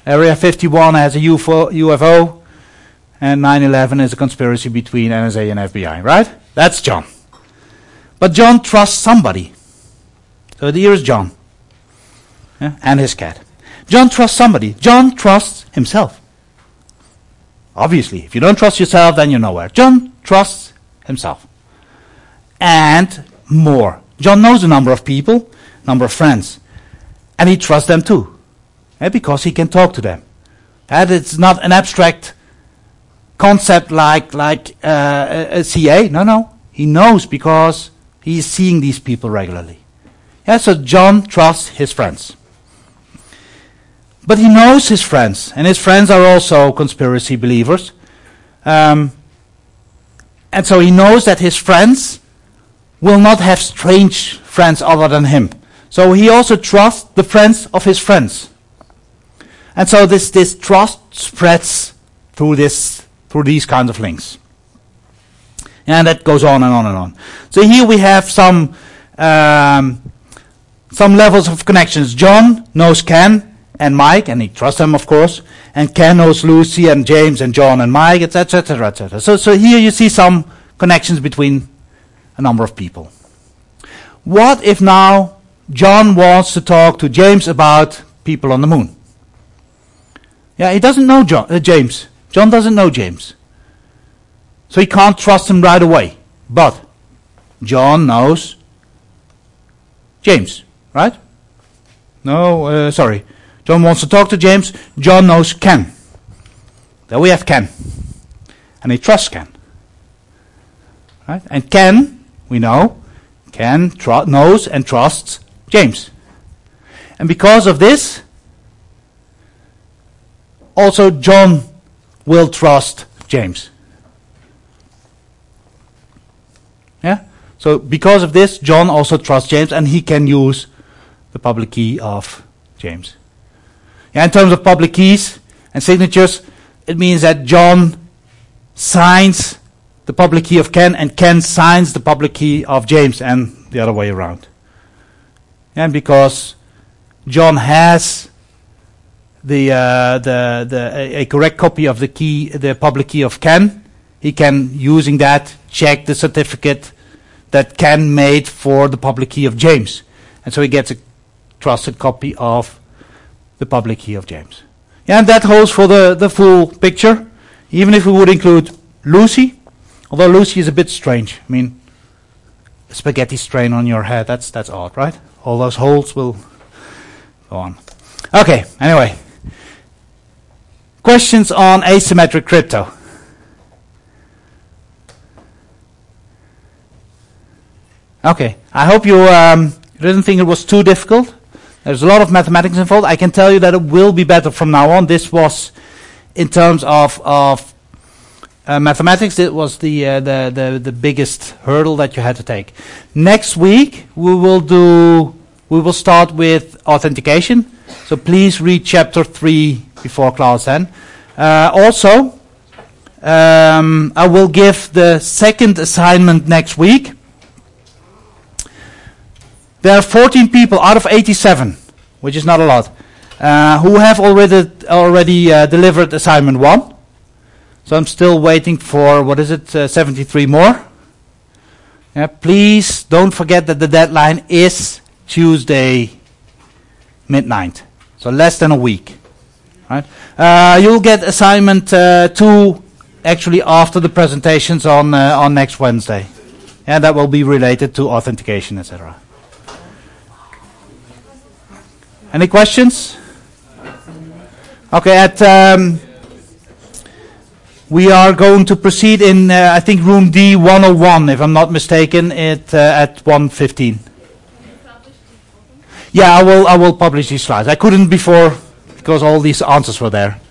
Area fifty-one has a U F O, U F O, and nine eleven is a conspiracy between N S A and F B I, right? That's John. But John trusts somebody. So here is John. Yeah, and his cat. John trusts somebody. John trusts himself. Obviously, if you don't trust yourself, then you're nowhere. John trusts himself. And more. John knows a number of people, number of friends. And he trusts them too. Yeah, because he can talk to them. And it's not an abstract concept like, like uh, a C A. No, no. He knows because he is seeing these people regularly. Yeah, so John trusts his friends. But he knows his friends, and his friends are also conspiracy believers. Um, and so he knows that his friends will not have strange friends other than him. So he also trusts the friends of his friends. And so this, this trust spreads through this, through these kinds of links. And that goes on and on and on. So here we have some, um, some levels of connections. John knows Ken and Mike, and he trusts them, of course. And Ken knows Lucy and James and John and Mike, et cetera, et cetera, et cetera. So, so here you see some connections between a number of people. What if now John wants to talk to James about people on the moon? Yeah, he doesn't know John, uh, James. John doesn't know James. So he can't trust him right away. But John knows James, right? No, uh, sorry. John wants to talk to James. John knows Ken. There we have Ken. And he trusts Ken. Right? And Ken, we know, Ken tr- knows and trusts James. And because of this, also John will trust James. Yeah? So because of this, John also trusts James, and he can use the public key of James. Yeah, in terms of public keys and signatures, it means that John signs the public key of Ken, and Ken signs the public key of James, and the other way around. And because John has the uh, the the a, a correct copy of the key, the public key of Ken, he can, using that, check the certificate that Ken made for the public key of James, and so he gets a trusted copy of the public key of James. Yeah, and that holds for the the full picture, even if we would include Lucy. Although Lucy is a bit strange. I mean, a spaghetti strain on your head, that's that's odd, right? All those holes will go on. Okay, anyway. Questions on asymmetric crypto? Okay, I hope you um, didn't think it was too difficult. There's a lot of mathematics involved. I can tell you that it will be better from now on. This was, in terms of, of Uh, mathematics, it was the, uh, the the the biggest hurdle that you had to take. Next week we will do we will start with authentication. So please read chapter three before class then. Uh, also, um, I will give the second assignment next week. There are fourteen people out of eighty-seven, which is not a lot, uh, who have already already uh, delivered assignment one. So I'm still waiting for, what is it, uh, seventy-three more. Yeah, please don't forget that the deadline is Tuesday midnight. So less than a week. Right? Uh, you'll get assignment uh, two actually after the presentations on uh, on next Wednesday. And that will be related to authentication, et cetera. Any questions? Okay, at... Um, We are going to proceed in, uh, I think, room D one oh one, if I'm not mistaken, at uh, at one fifteen. Yeah, I will. I will publish these slides. I couldn't before because all these answers were there.